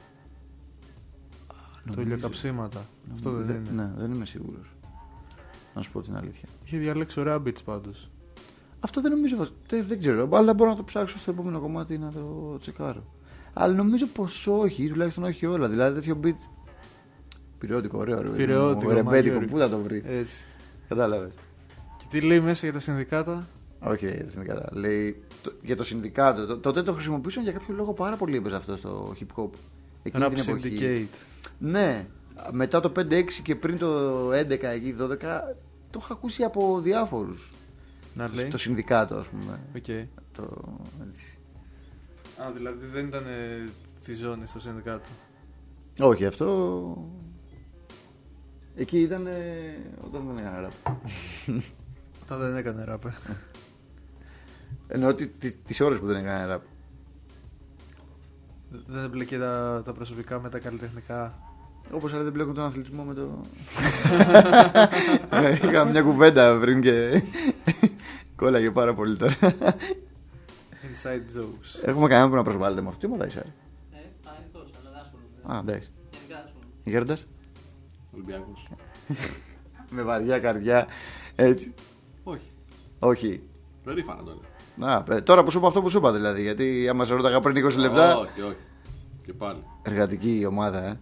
Το ηλιοκαψίματα. Αυτό δεν είναι. Ναι, δεν είμαι σίγουρος. Να σου πω την αλήθεια. Είχε διαλέξει ωραία beats πάντως. Αυτό δεν νομίζω. Δεν, δεν ξέρω. Αλλά μπορώ να το ψάξω στο επόμενο κομμάτι να το τσεκάρω. Αλλά νομίζω πως όχι, τουλάχιστον όχι όλα. Δηλαδή τέτοιο beat. Πειραιώτικο, ωραίο. Πειραιώτικο, ρεμπέτικο, πού θα το βρει. Έτσι. Κατάλαβες. Και τι λέει μέσα για τα συνδικάτα. Όχι, για τα συνδικάτα. Λέει το, για το συνδικάτο. Το, τότε το χρησιμοποιούσαν για κάποιο λόγο πάρα πολύ έπαιζε αυτό στο hip hop. Rap Syndicate. Ναι. Μετά το πέντε έξι και πριν το έντεκα εκεί, δώδεκα, το είχα ακούσει από διάφορους. Να λέει. Το συνδικάτο, ας πούμε. Okay. Το, έτσι. Α, δηλαδή δεν ήταν ε, τη ζώνη στο συνδικάτο. Όχι, αυτό. Εκεί ήταν όταν δεν έκανε ραπ. Όταν δεν έκανε ραπ. Εννοώ τις ώρες που δεν έκανε ραπ. Δεν έμπλεκε τα, τα προσωπικά με τα καλλιτεχνικά. Όπως άλλοι δεν μπλέκουν τον αθλητισμό με το. Είχαμε μια κουβέντα πριν και κόλλαγε πάρα πολύ τώρα. Inside jokes. Έχουμε κανέναν που να προσβάλλεται με αυτό. Τι μοδάει, Σάρι. Ε, ανοιχτός, αλλά δεν ασχολούμαι. Α, εντάξει. Γενικά ασχολούμαι. Γέροντας. Ολυμπιακός. Με βαριά καρδιά. Έτσι. Όχι. Όχι. Περήφανα το λέω. Να, τώρα που σου είπα αυτό που σου είπα δηλαδή. Γιατί άμα σε ρώταγα πριν είκοσι λεπτά. Όχι, όχι. Και πάλι. Εργατική ομάδα, ε.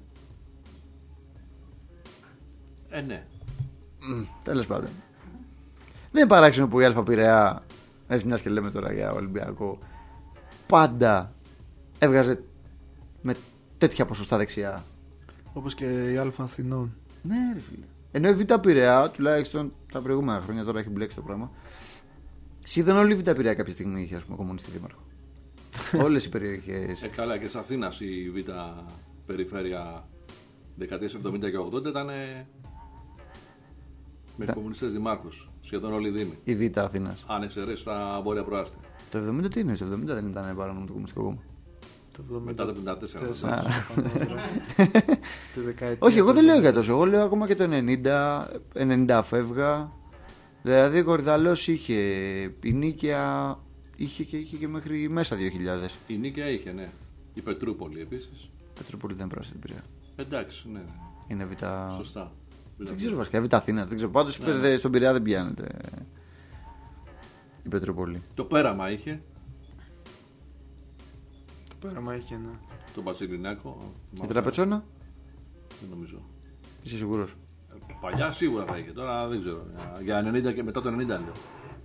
Ε, ναι. Mm, τέλος πάντων. Δεν είναι παράξενο που η Αλφα Πειραιά, έτσι μιας και λέμε τώρα για Ολυμπιακό, πάντα έβγαζε με τέτοια ποσοστά δεξιά. Όπως και η Αλφα Αθηνών. Ναι, ρε φίλε. Ενώ η Β' Πειραιά, τουλάχιστον τα προηγούμενα χρόνια, τώρα έχει μπλέξει το πράγμα. Σχεδόν όλη η Β' Πειραιά κάποια στιγμή είχε, ας πούμε, κομμουνιστή δήμαρχο. Όλες οι περιοχές. Ε, καλά, και της Αθήνας η Β' περιφέρεια δεκαετίες εβδομήντα και ογδόντα ήταν με Τα... κομμουνιστές δημάρχους. Σχεδόν όλοι οι δήμοι. Η Β' Αθήνας. Αν εξαιρέσει τα βόρεια προάστια. Το εβδομήντα τι είναι, το εβδομήντα δεν ήταν παράνομο το κομμουνιστικό κόμμα. Μετά το εβδομήντα τέσσερα. Στη δεκαετία. Όχι, εγώ δεν λέω για τόσο. Εγώ λέω ακόμα και το ενενήντα, ενενήντα φεύγα. Δηλαδή ο Κορυδαλός είχε, η Νίκαια είχε και, είχε και μέχρι μέσα δύο χιλιάδες. Η Νίκαια είχε, ναι. Η Πετρούπολη επίσης. Πετρούπολη δεν πράσινη Πειραιά. Εντάξει, ναι. Είναι Β'. Σωστά. Δεν ξέρω βασικά, Β' Αθήνας. Δεν ξέρω. Πάντως Ναι. στον Πειραιά δεν πιάνεται η Πετρούπολη. Το Πέραμα είχε. Το πέραμα είχε, ναι. Το Πατσιρινάκο. Η Τραπετσόνα, Δεν νομίζω. είσαι σίγουρος? Ε, Παλιά σίγουρα θα είχε, τώρα δεν ξέρω. Για ενενήντα και μετά το ενενήντα λέω.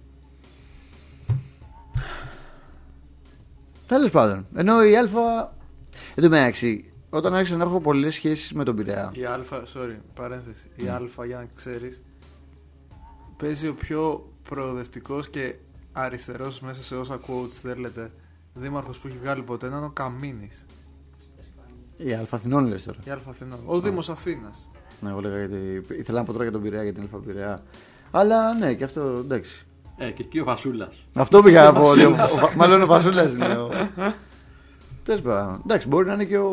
Τέλος πάντων. Ενώ η Α. Εν τω μεταξύ, όταν άρχισα να έχω πολλές σχέσεις με τον Πειραιά. Η Α, sorry, παρένθεση. Η Α, για να ξέρεις, παίζει ο πιο προοδευτικός και αριστερός μέσα σε όσα quotes θέλετε δήμαρχος που έχει βγάλει ποτέ, να είναι ο Καμίνης. Η Α Αθηνών λες τώρα. Η Α Αθηνών. Ο Δήμος Αθήνας. Ναι, εγώ λέγα γιατί. Ήθελα να πω τώρα για τον Πειραιά, για την Α Πειραιά. Αλλά ναι, και αυτό εντάξει. Ε, και εκεί ο Φασούλας. Αυτό πήγα να πω. Μάλλον ο Φασούλας είναι. Τέλος πάντων. Εντάξει, μπορεί να είναι και ο.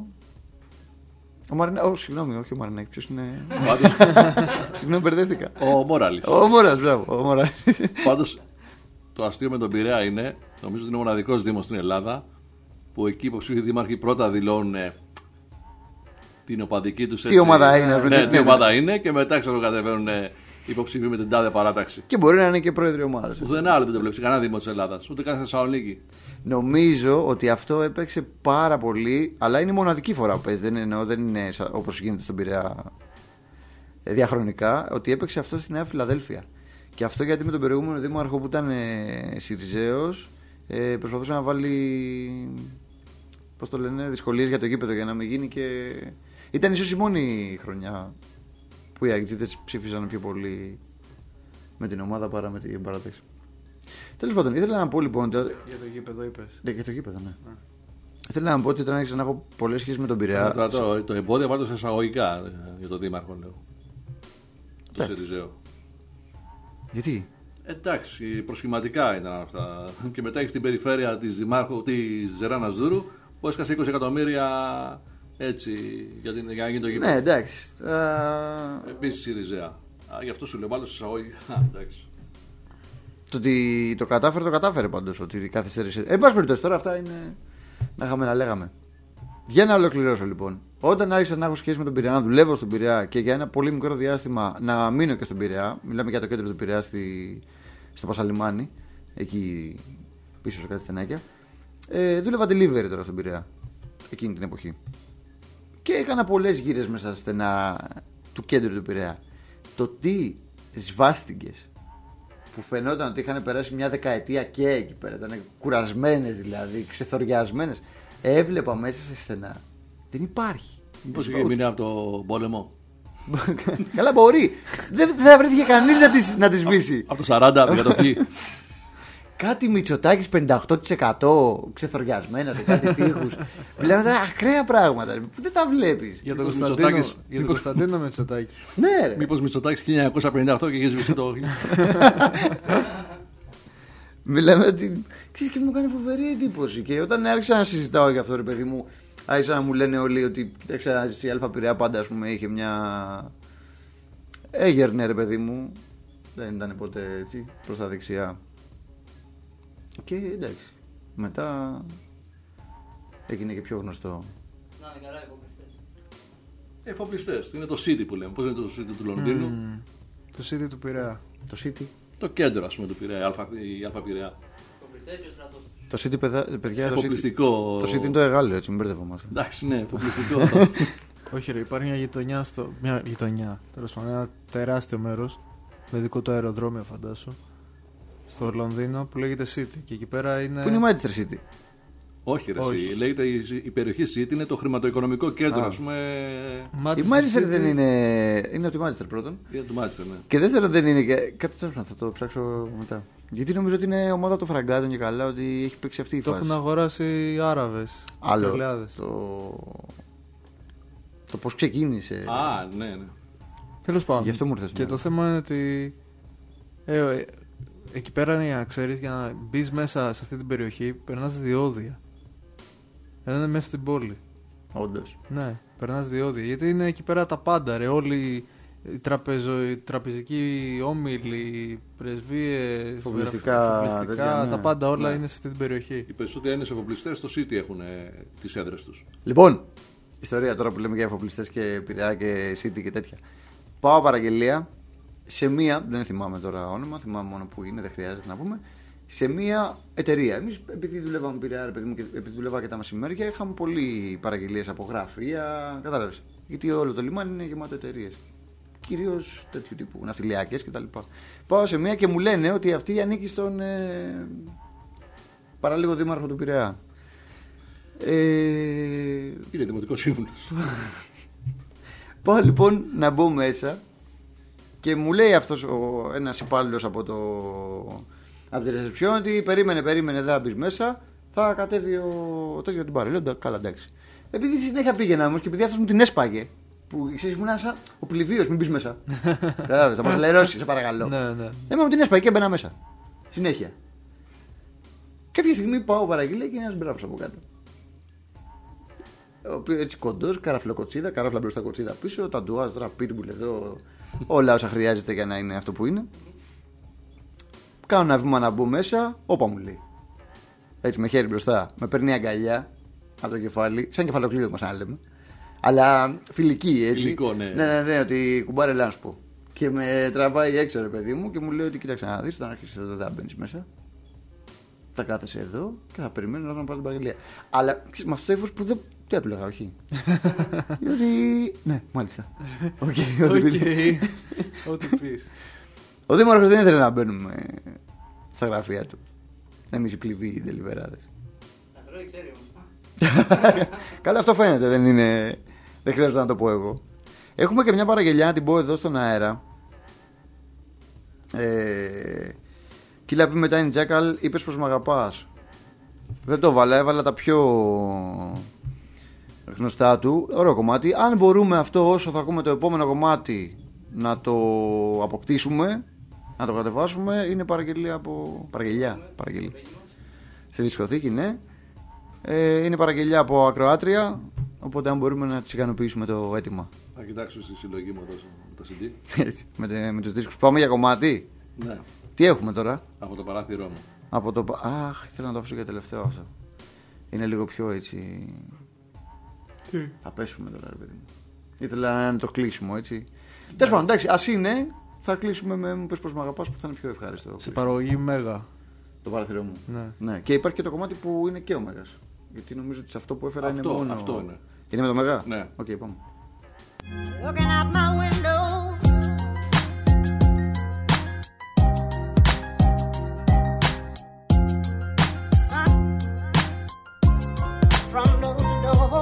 Ο Μαρινάκη. Όχι, συγγνώμη, όχι ο Μαρινάκη. Ποιος είναι. Συγγνώμη, μπερδεύτηκα. Ο Μόραλης. Ο Μόραλης, μπράβο. Ο Μόραλης. Πάντως, το αστείο με τον Πειραιά είναι, νομίζω ότι είναι ο μοναδικός δήμος στην Ελλάδα που εκεί οι υποψήφοι δήμαρχοι πρώτα δηλώνουν την οπαδική τους. Τι ομάδα είναι, ναι, ναι, τι ομάδα είναι και μετά ξέρω κατεβαίνουν υποψήφοι με την τάδε παράταξη. Και μπορεί να είναι και πρόεδροι ομάδα. Πουθενά άλλο δεν το βλέπει, κανένα δήμο της Ελλάδας, ούτε καν στη Θεσσαλονίκη. Νομίζω ότι αυτό έπαιξε πάρα πολύ, αλλά είναι η μοναδική φορά που παίζει. Δεν είναι, δεν είναι όπως γίνεται στον Πειραιά διαχρονικά, ότι έπαιξε αυτό στη Νέα Φιλαδέλφια. Και αυτό γιατί με τον προηγούμενο δήμαρχο που ήταν ε, Συριζέος ε, προσπαθούσε να βάλει, πώς το λένε, δυσκολίες για το γήπεδο για να μην γίνει και... Ήταν ίσως η μόνη χρονιά που οι αγγλίτες ψήφισαν πιο πολύ με την ομάδα παρά με την παράταξη. Τέλος πάντων, ήθελα να πω λοιπόν... Για το γήπεδο είπες. Ναι, για το γήπεδο, ναι. Mm. Ήθελα να πω ότι όταν άρχισα να έχω πολλές σχέσεις με τον Πειραιά... Το, το, το εμπόδιο βάλω σε εισαγωγικά για τον δήμαρχο, λέω. Το yeah. Συριζέο. Γιατί? Εντάξει, προσχηματικά ήταν αυτά. Και μετά έχει την περιφέρεια της Δημάρχου της Ζεράνας Δούρου που έσκασε είκοσι εκατομμύρια έτσι για, την, για να γίνει το γήπεδο. Ναι, εντάξει. Uh... Επίσης Συριζέα. Γι' αυτό σου λέω βάλω σε εισαγωγικά. Εντάξει. Το ότι το κατάφερε, το κατάφερε πάντως. Ότι καθυστέρησε. Εν πάση περιπτώσει, τώρα αυτά είναι. Να είχαμε να λέγαμε. Για να ολοκληρώσω λοιπόν. Όταν άρχισα να έχω σχέση με τον Πειραιά, να δουλεύω στον Πειραιά και για ένα πολύ μικρό διάστημα να μείνω και στον Πειραιά. Μιλάμε για το κέντρο του Πειραιά στη, στο Πασαλιμάνι, εκεί πίσω σε κάτι στενάκια. Ε, δούλευα delivery τώρα στον Πειραιά εκείνη την εποχή. Και έκανα πολλές γύρες μέσα στα στενά του κέντρου του Πειραιά. Το τι σβάστηκες που φαινόταν ότι είχαν περάσει μια δεκαετία και εκεί πέρα, ήταν κουρασμένες δηλαδή, ξεθοριασμένες. Έβλεπα μέσα σε στενά. Δεν υπάρχει. Πώς είχε μείνει από το πόλεμο. Καλά, μπορεί. Δεν θα βρέθηκε κανείς να τις, να τις σβήσει. Από το σαράντα για το τι. Κάτι Μητσοτάκης πενήντα οκτώ τοις εκατό ξεθοριασμένα σε κάτι τείχους. Βλέπω τώρα ακραία πράγματα που δεν τα βλέπεις. Για τον Κωνσταντίνο, για τον Κωνσταντίνο Μητσοτάκη. Ναι, ρε. Μήπως Μητσοτάκης χίλια εννιακόσια πενήντα οκτώ και είχε σβήσει το. Μιλάμε ότι. Ξέρεις, και μου κάνει φοβερή εντύπωση. Και όταν άρχισα να συζητάω για αυτό, ρε παιδί μου, άρχισαν να μου λένε όλοι ότι κοίταξε, η Αλφα Πειραιά πάντα ας πούμε, είχε μια. Έγερνε, ρε παιδί μου. Δεν ήταν ποτέ έτσι προς τα δεξιά. Και εντάξει. Μετά έγινε και πιο γνωστό. Να είναι καλά εφοπλιστές. Εφοπλιστές. Είναι το City που λέμε. Πώς είναι το City του Λονδίνου. Mm, το City του Πειραιά. Το City. Το κέντρο, ας πούμε, του Πειραιά, η Αλφα Πειραιά. Εφοπλιστές και ο στρατός. Το City, παιδά, παιδιά, εφοπλιστικό. Το City είναι το Εγάλιο, έτσι, μην μπερδευόμαστε. Εντάξει, ναι, εφοπλιστικό. Όχι, ρε, υπάρχει μια γειτονιά στο. Μια γειτονιά. Τέλος πάντων, ένα τεράστιο μέρος. Με δικό του αεροδρόμιο, φαντάσου. Στο Λονδίνο που λέγεται City. Και εκεί πέρα είναι. Πού είναι η Manchester City? Όχι, ρε, Όχι. Λέγεται η, η περιοχή City είναι το χρηματοοικονομικό κέντρο, ας πούμε. Manchester η Manchester City... δεν είναι. Είναι από τη Manchester πρώτον. Είναι του Manchester, ναι. Και δεύτερον δεν είναι. Κάτι τέτοιο θα το ψάξω μετά. Γιατί νομίζω ότι είναι ομάδα των Φραγκάτων και καλά, ότι έχει παίξει αυτή η το φάση. Το έχουν αγοράσει οι Άραβες. Άλλο. Το, το πώς ξεκίνησε. Α, ναι, ναι. Τέλος πάντων. Γι' αυτό μου ήρθε. Και το θέμα είναι ότι. Ε, ε, εκεί πέρα είναι να ξέρεις, για να μπει μέσα σε αυτή την περιοχή, περνάς διόδια. Δεν είναι μέσα στην πόλη. Όντως. Ναι, περνάς διόδια. Γιατί είναι εκεί πέρα τα πάντα, ρε. Όλοι οι, τραπεζο, οι τραπεζικοί όμιλοι, οι πρεσβείες, εφοπλιστικά, τα ναι. πάντα όλα ναι. είναι σε αυτή την περιοχή. Οι περισσότεροι Έλληνες εφοπλιστές στο City έχουν ε, τις έδρες τους. Λοιπόν, ιστορία τώρα που λέμε για εφοπλιστές και Πειραιά και City και τέτοια. Πάω παραγγελία σε μία, δεν θυμάμαι τώρα όνομα, θυμάμαι μόνο που είναι, δεν χρειάζεται να πούμε. Σε μια εταιρεία. Εμείς, επειδή δουλεύαμε Πειραιά, παιδί μου, και επειδή δουλεύα και τα μεσημέρια, είχαμε πολλοί παραγγελίες από γραφεία. Κατάλαβες. Γιατί όλο το λιμάνι είναι γεμάτο εταιρείες. Κυρίως τέτοιου τύπου, ναυτιλιακές κτλ. Πάω σε μια και μου λένε ότι αυτή ανήκει στον ε, παράλογο δήμαρχο του Πειραιά. Ε, είναι δημοτικός σύμβουλος. Πάω λοιπόν να μπω μέσα και μου λέει αυτός ο, ένας υπάλληλος από το. Από τη ρεσεψιόν ότι περίμενε, περίμενε, δεν θα μπεις μέσα, θα κατέβει ο τέτοιο την πάρει. Λέω καλά, εντάξει. Επειδή συνέχεια πήγαινα όμως και επειδή αυτός μου την έσπαγε, που ξέρεις, ήμουν σαν ο πληβίος, μην μπεις μέσα. Κατάλαβες, θα μας λερώσει, σε παρακαλώ. Ναι, ναι. Έμα μου την έσπαγε και έμπαινα μέσα. Συνέχεια. Κάποια στιγμή πάω παραγγείλε και ένας μπράβος από κάτω. Ο οποίος έτσι κοντός, καραφλοκοτσίδα, καράφλα μπροστά κοτσίδα πίσω, ταντουάζ τώρα, pitbull εδώ, όλα όσα χρειάζεται για να είναι αυτό που είναι. Κάνω ένα βήμα να μπω μέσα, όπα μου λέει. Έτσι με χέρι μπροστά, με παίρνει αγκαλιά από το κεφάλι. Σαν κεφαλοκλείδωμα, σαν να λέμε. Αλλά φιλική, έτσι. Φιλικό, ναι. Ναι, ναι, ναι, ότι κουμπάρε, έλα να σου πω. Και με τραβάει έξω, ρε παιδί μου, και μου λέει ότι κοίταξε να δεις, όταν αρχίσεις εδώ δεν θα μπαίνεις μέσα. Θα κάθεσαι εδώ και θα περιμένω να πάρω την παραγγελία. Αλλά ξέρεις, με αυτό το ύφος που δεν. Τι θα του λέγα, όχι. Γιατί. Ναι, μάλιστα. Οκ, ό,τι πεις. Ο Δήμαρχος δεν ήθελε να μπαίνουμε στα γραφεία του. Εμείς οι πληβοί, οι τελειβεράδες. Τα τρώει, ξέρει όμως. Καλά, αυτό φαίνεται, δεν είναι. Δεν χρειάζεται να το πω εγώ. Έχουμε και μια παραγγελιά, να την πω εδώ στον αέρα. Ε, Κύλα πει μετά είναι Τζάκαλ, είπες πως μ' αγαπάς. Δεν το βάλα, έβαλα τα πιο γνωστά του. Ωραίο κομμάτι. Αν μπορούμε αυτό όσο θα ακούμε το επόμενο κομμάτι να το αποκτήσουμε, να το κατεβάσουμε, είναι παραγγελία από. Παραγγελιά. Παραγγελία. Στη δισκοθήκη, ναι. Ε, είναι παραγγελιά από ακροάτρια. Οπότε αν μπορούμε να τις ικανοποιήσουμε το αίτημα. Θα κοιτάξω στη συλλογή μου εδώ το σι ντι. Έτσι, με, τε, με τους δίσκους. Πάμε για κομμάτι. Ναι. Τι έχουμε τώρα? Από το παράθυρό μου. Από το... Αχ, ήθελα να το αφήσω για τελευταίο αυτό. Είναι λίγο πιο έτσι. Τι? Θα πέσουμε τώρα, ρε παιδί μου. Ήθελα να είναι το κλείσιμο, έτσι. Τέλος πάντων, εντάξει, ας είναι. Θα κλείσουμε με μου πες πως μ' αγαπάς, που θα είναι πιο ευχάριστο. Σε παραγωγή Μέγα. Το παράθυρό μου. Ναι. Ναι. Και υπάρχει και το κομμάτι που είναι και ο Μέγας. Γιατί νομίζω ότι σε αυτό που έφερα Αυτό, είναι μόνο. αυτό είναι. Είναι με το Μέγα? Ναι. Οκ, okay, πάμε. Looking out my window, sun from door to door.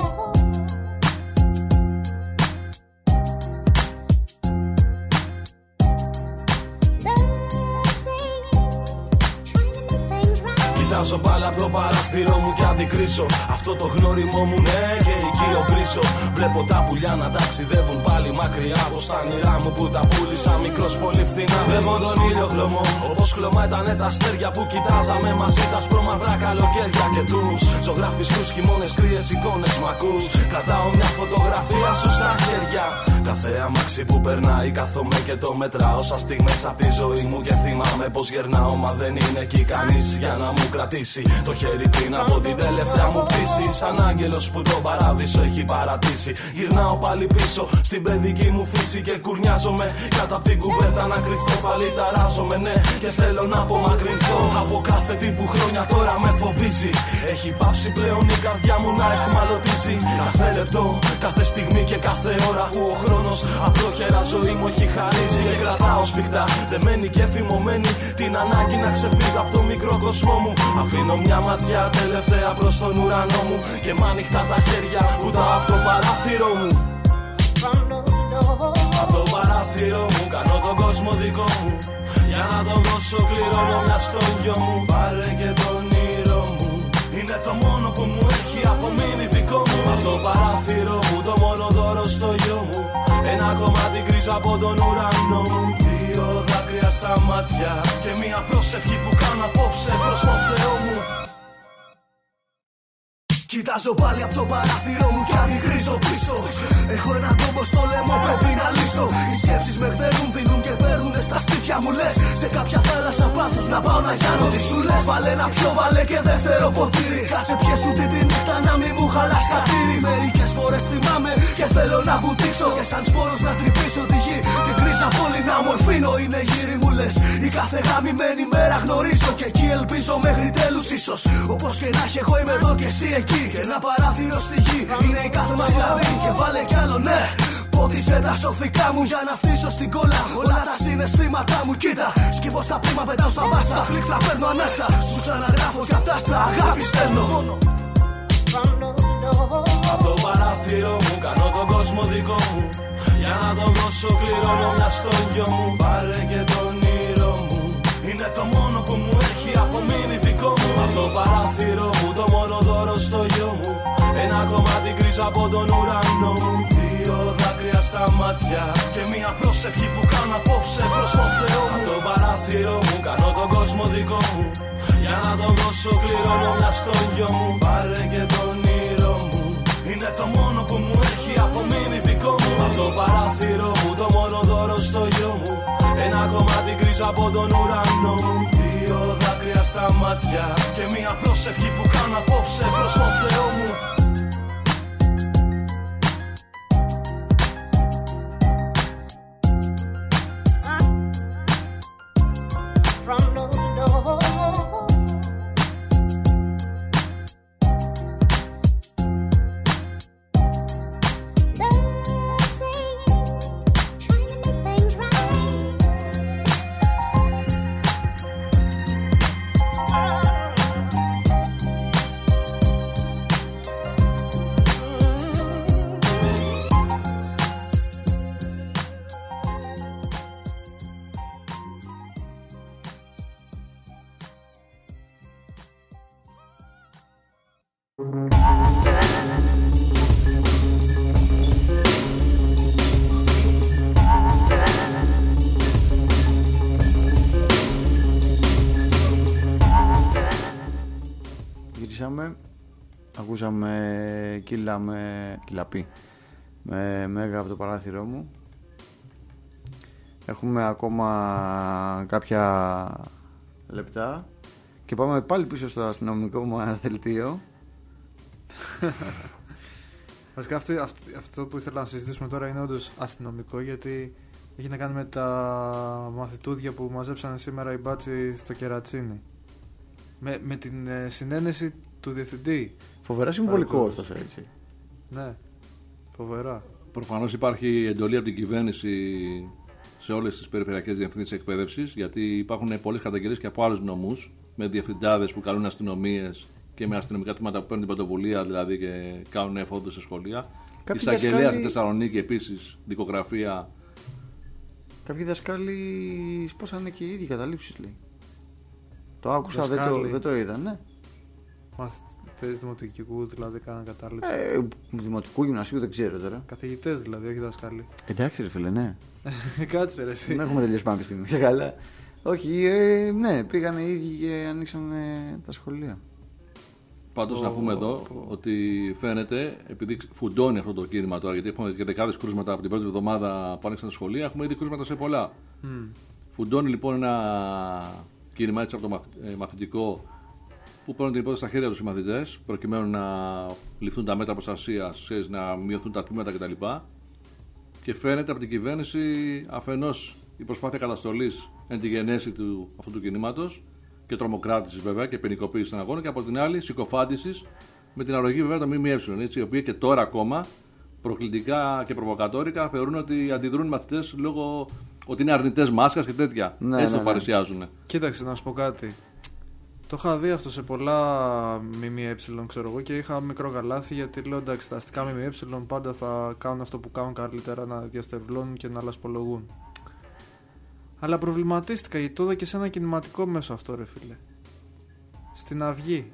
Dancing, trying to make things right. Κοιτάζω πάλι από το παράθυρο μου κι αντικρίσω αυτό το γνώριμό μου, ναι, και οικείο κρίσω. Βλέπω τα πουλιά να ταξιδεύουν πάλι μακριά από τα όνειρά μου που τα πούλησα μικρός πολύ φθηνά. Βλέπω τον ήλιο χλωμό, όπως χλωμά ήτανε τα αστέρια που κοιτάζαμε μαζί τα σπρώμαυρα καλοκαίρια. Και τους ζωγραφιστούς χειμώνες, κρύες εικόνες μ' ακούς. Κρατάω μια φωτογραφία σου στα χέρια. Κάθε αμάξι που περνάει κάθομαι και το μετράω σαν στιγμές απ' τη ζωή μου. Και θυμάμαι πως γερνάω, μα δεν είναι εκεί κανείς για να μου κρατήσει το χέρι πριν από την τελευταία μου πτήση. Σαν άγγελος που τον παράδεισο έχει παρατήσει. Γυρνάω πάλι πίσω στην παιδική μου φύση και κουρνιάζομαι κάτω απ' την κουβέρτα να κρυφτώ. Πάλι ταράζομαι, ναι, και θέλω να απομακρυνθώ από κάθε τι που χρόνια τώρα με φοβίζει. Έχει πάψει πλέον η καρδιά μου να εχμαλωτίζει. Κάθε λεπτό, κάθε στιγμή και κάθε ώρα που ο χρόνος απλόχερα ζωή μου έχει χαρίσει. Και κρατάω σφιχτά, δεμένη και φημωμένη, την ανάγκη να ξεφύγω από το μικρό κόσμο μου. Αφήνω μια ματιά τελευταία προς τον ουρανό μου και μ' ανοιχτά τα χέρια ούτα από το παράθυρο μου. Από το παράθυρο μου κάνω τον κόσμο δικό μου. Για να τον δώσω κληρώνω μια στο γιο μου. Πάρε και τον όνειρο μου, είναι το μόνο που μου έχει απομείνει δικό μου. Από το παράθυρο μου το μόνο δώρο στο γιο μου. Ένα κομμάτι γκρίζο από τον ουρανό μου. Δύο δάκρυα στα μάτια και μια πρόσευχη που κάνω απόψε προς τον Θεό μου. Κοιτάζω πάλι από το παράθυρο μου κι αντικρίζω πίσω. Έχω ένα κόμπο στο λαιμό, πρέπει να λύσω. Οι σκέψεις με χδέρνουν, δίνουν και παίρνουνε στα στήθια μου. Λες σε κάποια θάλασσα πάθους να πάω να γιάνω τι σου λες. Βάλε ένα πιο, βάλε και δεύτερο ποτήρι. Κάτσε πιες του τη νύχτα να μην μου χαλάς χατήρι. Μερικές φορές θυμάμαι και θέλω να βουτήξω. Και σαν σπόρος να τρυπήσω τη γη. Την κρίζα πόλη να μορφύνω. Είναι γύρι μου λες. Η κάθε γαμημένη μέρα γνωρίζω. Και εκεί ελπίζω μέχρι τέλους ίσως. Όπως και να έχει, εγώ είμαι εδώ και εσύ εκεί. Και ένα παράθυρο στη γη είναι η κάθε μας λαβή. Και βάλε κι άλλο, ναι. Πότισε τα σωθικά μου για να φτύσω στην κόλλα όλα τα συναισθήματά μου. Κοίτα, σκύβω στα πρίμα, πετάω στα μπάσα. Πλήκτρα παίρνω ανάσα, σου αναγράφω κι απ' τα άστρα. Αγάπη στέλνω. Απ' το παράθυρο μου κάνω τον κόσμο δικό μου. Για να τον δώσω κληρώνω μια στο γιο μου. Πάρε και τον όνειρο μου, είναι το μόνο που μου έχει απομείνει δικό μου. Απ' το παράθυρο μου το μόνο δώρο στο γιο μου. Ένα κομμάτι γκρίζο από τον ουρανό μου. Δύο δάκρυα στα μάτια και μια πρόσευχη που κάνω απόψε προς τον Θεό μου. Απ' το παράθυρο μου κάνω τον κόσμο δικό μου. Για να τον δώσω κληρώνω μια στο γιο μου. Πάρε και τον όνειρο μου, είναι το μόνο που μου έχει απομείνει δικό μου. Απ' το παράθυρο μου το μόνο δώρο στο γιο μου. Ένα κομμάτι γκρίζο από τον ουρανό μου. Δύο δάκρυα στα μάτια και μια πρόσευχη που κάνω απόψε προς τον Θεό μου. Γυρίσαμε, ακούσαμε κύλα με κυλαπή με Μέγα από το παράθυρό μου. Έχουμε ακόμα κάποια λεπτά και πάμε πάλι πίσω στο αστυνομικό μας δελτίο. Βασικά αυτό, αυτό, αυτό που ήθελα να συζητήσουμε τώρα είναι όντως αστυνομικό, γιατί έχει να κάνει με τα μαθητούδια που μαζέψανε σήμερα οι μπάτσοι στο Κερατσίνι. Με, με την ε, συνένεση του διευθυντή. Φοβερά συμβολικό ωστόσο, έτσι. Ναι, φοβερά. Προφανώς υπάρχει εντολή από την κυβέρνηση σε όλες τις περιφερειακές διευθύνσεις εκπαίδευσης, γιατί υπάρχουν πολλές καταγγελίες και από άλλους νομούς με διευθυντάδες που καλούν αστυνομίες και με αστυνομικά τμήματα που παίρνουν την πρωτοβουλία δηλαδή και κάνουν εφόδους σε σχολεία. Η εισαγγελέα δασκάλοι... στη Θεσσαλονίκη επίσης, δικογραφία. Κάποιοι δασκάλοι σπάσανε και οι ίδιοι καταλήψεις, λέει. Το άκουσα, δεν το, δεν το είδα, ναι. Μαθητές δημοτικού δηλαδή κάναν κατάληψη. Ε, δημοτικού γυμνασίου δεν ξέρω τώρα. Καθηγητές δηλαδή, όχι δασκάλοι. Εντάξει, ρε φίλε, ναι. Κάτσε ρε εσύ. Δεν έχουμε τελειώσει πάμε στη στιγμή. Καλά. Όχι, ε, ναι, πήγανε οι ίδιοι και ανοίξαν ε, τα σχολεία. Πάντως oh, να πούμε εδώ oh. ότι φαίνεται, επειδή φουντώνει αυτό το κίνημα τώρα, γιατί έχουμε και δεκάδες κρούσματα από την πρώτη εβδομάδα που άνοιξαν τα σχολεία, έχουμε ήδη κρούσματα σε πολλά. Mm. Φουντώνει λοιπόν ένα κίνημα έτσι από το μαθητικό που παίρνουν την υπόθεση στα χέρια τους οι μαθητές, προκειμένου να ληφθούν τα μέτρα προστασίας, να μειωθούν τα τμήματα κτλ. Και φαίνεται από την κυβέρνηση αφενός η προσπάθεια καταστολής εν τη γενέση του αυτού του κινήματος και τρομοκράτησης βέβαια και ποινικοποίησης των αγώνων, και από την άλλη συκοφάντησης με την αρρωγή βέβαια των ΜΜΕ, οι οποίοι και τώρα ακόμα προκλητικά και προβοκατόρικα θεωρούν ότι αντιδρούν οι μαθητές λόγω ότι είναι αρνητές μάσκας και τέτοια. Ναι, έτσι ναι, το παρουσιάζουν. Ναι. Κοίταξε να σου πω κάτι. Το είχα δει αυτό σε πολλά ΜΜΕ, ξέρω εγώ, και είχα μικρό γαλάθι, γιατί λέω εντάξει, τα αστικά ΜΜΕ πάντα θα κάνουν αυτό που κάνουν καλύτερα, να διαστευλώνουν και να λασπολογούν. Αλλά προβληματίστηκα γιατί το είδα και σε ένα κινηματικό μέσο αυτό, ρε φίλε. Στην Αυγή.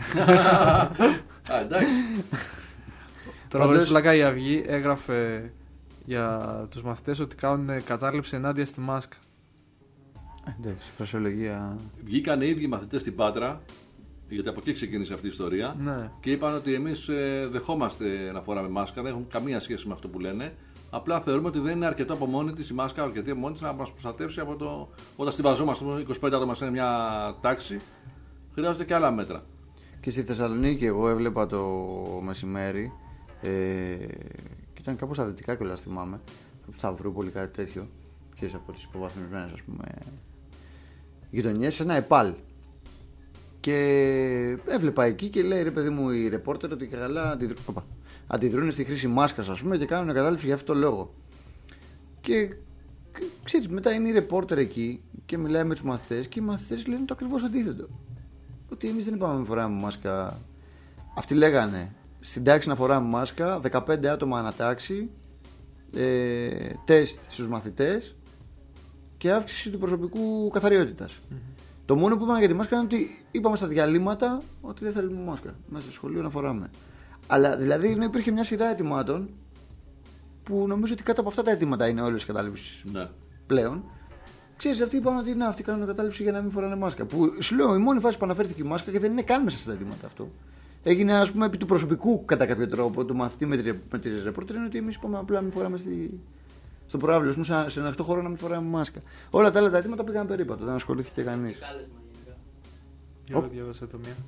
Α, εντάξει. Τώρα χωρίς πλάκα, η Αυγή έγραφε για τους μαθητές ότι κάνουν κατάληψη ενάντια στη μάσκα. Εντάξει, φρασιολογία. Βγήκαν οι ίδιοι μαθητές στην Πάτρα, γιατί από εκεί ξεκίνησε αυτή η ιστορία, ναι. Και είπαν ότι εμείς ε, δεχόμαστε να φοράμε μάσκα, δεν έχουν καμία σχέση με αυτό που λένε. Απλά θεωρούμε ότι δεν είναι αρκετό από μόνη της η μάσκα, αρκετή από μόνη της να μας προστατεύσει από το. Όταν στιβαζόμαστε είκοσι πέντε άτομα σε μια τάξη, χρειάζονται και άλλα μέτρα. Και στη Θεσσαλονίκη, εγώ έβλεπα το μεσημέρι ε, και ήταν κάπως αδυτικά κιόλας, θυμάμαι. Κάπου Σταυρούπολη, κάτι τέτοιο. Ξέρεις, από τις υποβαθμισμένες, ας πούμε, γειτονιές, σε ένα ΕΠΑΛ. Και έβλεπα εκεί και λέει ρε παιδί μου η ρεπόρτερ ότι καλά αντιδρούν, αντιδρούν στη χρήση μάσκας, ας πούμε, και κάνουν κατάληψη για αυτό το λόγο. Και ξέρεις, μετά είναι η ρεπόρτερ εκεί και μιλάει με τους μαθητές και οι μαθητές λένε το ακριβώς αντίθετο. Ότι εμείς δεν είπαμε να φοράμε μάσκα. Αυτοί λέγανε στην τάξη να φοράμε μάσκα, δεκαπέντε άτομα ανατάξη, ε, τεστ στους μαθητές και αύξηση του προσωπικού καθαριότητας. Mm-hmm. Το μόνο που είπαμε για τη μάσκα είναι ότι είπαμε στα διαλύματα ότι δεν θέλουμε μάσκα μέσα στο σχολείο να φοράμε. Αλλά δηλαδή υπήρχε μια σειρά αιτημάτων που νομίζω ότι κάτω από αυτά τα αιτήματα είναι όλες οι κατάληψεις ναι. πλέον. Ξέρεις, αυτοί είπαν ότι να, αυτοί κάνουν κατάληψη για να μην φοράνε μάσκα. Που σου λέω, η μόνη φάση που αναφέρθηκε η μάσκα και δεν είναι καν μέσα στα αιτήματα αυτό. Έγινε, ας πούμε, επί του προσωπικού κατά κάποιο τρόπο του μαθητή με τη ρεπόρτερ, είναι ότι εμείς είπαμε απλά να μην φοράμε στη... στο προάβλιο, σε ένα ανοιχτό χώρο να μην φοράμε μάσκα. Όλα τα άλλα τα αιτήματα πήγαν περίπατο, δεν ασχολήθηκε κανείς. Για να διάβασα το μία.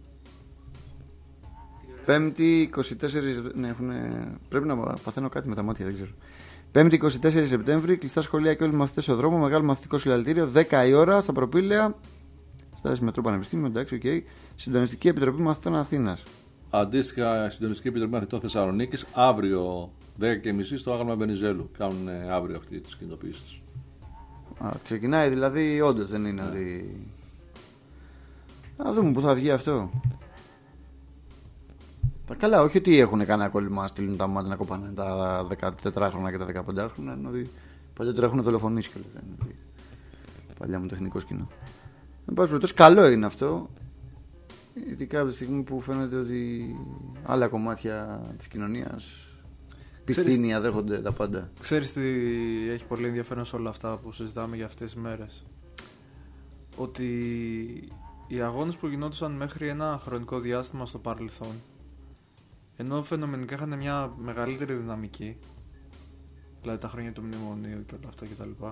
Πέμπτη είκοσι τέσσερις. Ναι, έχουν... πρέπει να παθαίνω κάτι με τα μάτια, δεν ξέρω. Πέμπτη είκοσι τέσσερις Σεπτέμβρη, κλειστά σχολεία και όλοι οι μαθητές στο δρόμο. Μεγάλο μαθητικό συλλαλητήριο, δέκα η ώρα στα Προπήλαια. Στάση Μετρό Πανεπιστήμιο, εντάξει, οκ. Okay. Συντονιστική Επιτροπή Μαθητών Αθήνας. Αντίστοιχα, Συντονιστική Επιτροπή Μαθητών Θεσσαλονίκης, αύριο δέκα και μισή στο άγαλμα Βενιζέλου. Κάνουν αύριο αυτή τη κινητοποίηση. Ξεκινάει δηλαδή, όντως δεν είναι yeah. ότι. Να δούμε πού θα βγει αυτό. Τα καλά, όχι ότι έχουν κανένα κόλλημα να στείλουν τα μάτια να κοπάνε τα δεκατετράχρονα και τα δεκαπεντάχρονα, είναι ότι παλιότερα έχουν δολοφονήσει κιόλας. Παλιά μου τεχνικό κοινό. Εν πάση περιπτώσει, καλό είναι αυτό. Ειδικά από τη στιγμή που φαίνεται ότι άλλα κομμάτια της κοινωνίας πυθύνια δέχονται τα πάντα. Ξέρεις τι έχει πολύ ενδιαφέρον σε όλα αυτά που συζητάμε για αυτές τις μέρες? Ότι οι αγώνες που γινόντουσαν μέχρι ένα χρονικό διάστημα στο παρελθόν, ενώ φαινομενικά είχαν μια μεγαλύτερη δυναμική, δηλαδή τα χρόνια του μνημονίου και όλα αυτά κτλ.,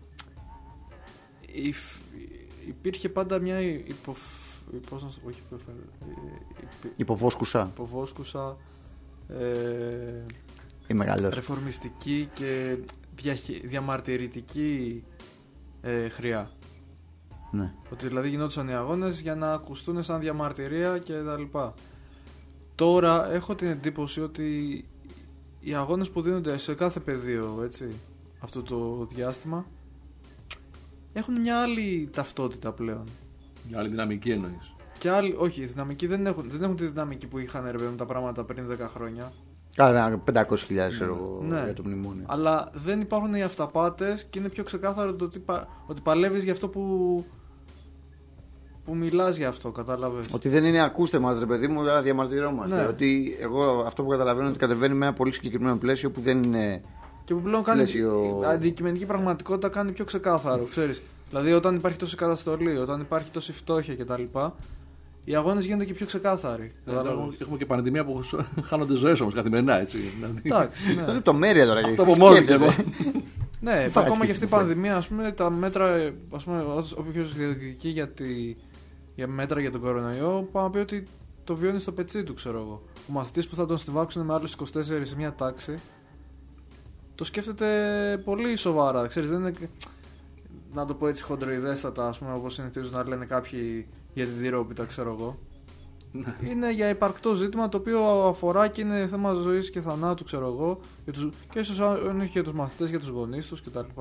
υπήρχε πάντα μια υποφ... Πώς να... Όχι, Υποβόσκουσα. υποβόσκουσα ε... Ή μεγαλός. ρεφορμιστική και διαχει... διαμαρτυρητική ε, χρειά. Ναι. Ότι δηλαδή γινόντουσαν οι αγώνες για να ακουστούν σαν διαμαρτυρία και τα λοιπά. Τώρα έχω την εντύπωση ότι οι αγώνες που δίνονται σε κάθε πεδίο, έτσι, αυτό το διάστημα, έχουν μια άλλη ταυτότητα πλέον. Μια άλλη δυναμική εννοείς? Και άλλη, όχι, οι δυναμικοί δεν έχουν, δεν έχουν τη δυναμική που είχαν ρε, με τα πράγματα πριν δέκα χρόνια. Κάνα πεντακόσιες χιλιάδες ξέρω Ναι. για το μνημόνιο. Αλλά δεν υπάρχουν οι αυταπάτες και είναι πιο ξεκάθαρο το ότι, πα, ότι παλεύεις για αυτό που, που μιλάς για αυτό, κατάλαβες. Ότι δεν είναι ακούστε μας ρε παιδί μου, αλλά διαμαρτυρόμαστε. Ναι. Ότι εγώ αυτό που καταλαβαίνω είναι ότι κατεβαίνει με ένα πολύ συγκεκριμένο πλαίσιο που δεν είναι. Και που πλέον κάνει πλαίσιο... η αντικειμενική πραγματικότητα κάνει πιο ξεκάθαρο, ξέρεις. Δηλαδή όταν υπάρχει τόση καταστολή, όταν υπάρχει τόση φτώχεια κτλ., οι αγώνες γίνονται και πιο ξεκάθαροι. Έχουμε, έχουμε και πανδημία που χάνονται ζωές όμως καθημερινά, έτσι. Εντάξει. Αυτό είναι Ναι, λεπτομέρεια τώρα. Αυτό από μόνο και εγώ. ναι Φάση ακόμα και και αυτή η στην πανδημία, ας πούμε, τα μέτρα, ας πούμε, όποιος διεκδικεί για, τη, για μέτρα για τον κορονοϊό, πάμε να πει ότι το βιώνει στο πετσί του, ξέρω εγώ. Ο μαθητής που θα τον στιβάξουν με άλλους είκοσι τέσσερις σε μια τάξη, το σκέφτεται πολύ σοβαρά, ξέρεις, δεν είναι... Να το πω έτσι χοντροειδέστατα, ας πούμε, όπως συνηθίζουν να λένε κάποιοι για την τυρόπιτα, ξέρω εγώ. Είναι για υπαρκτό ζήτημα το οποίο αφορά και είναι θέμα ζωής και θανάτου, ξέρω εγώ, για τους, και ίσως όχι για τους μαθητές, για τους γονείς τους κτλ.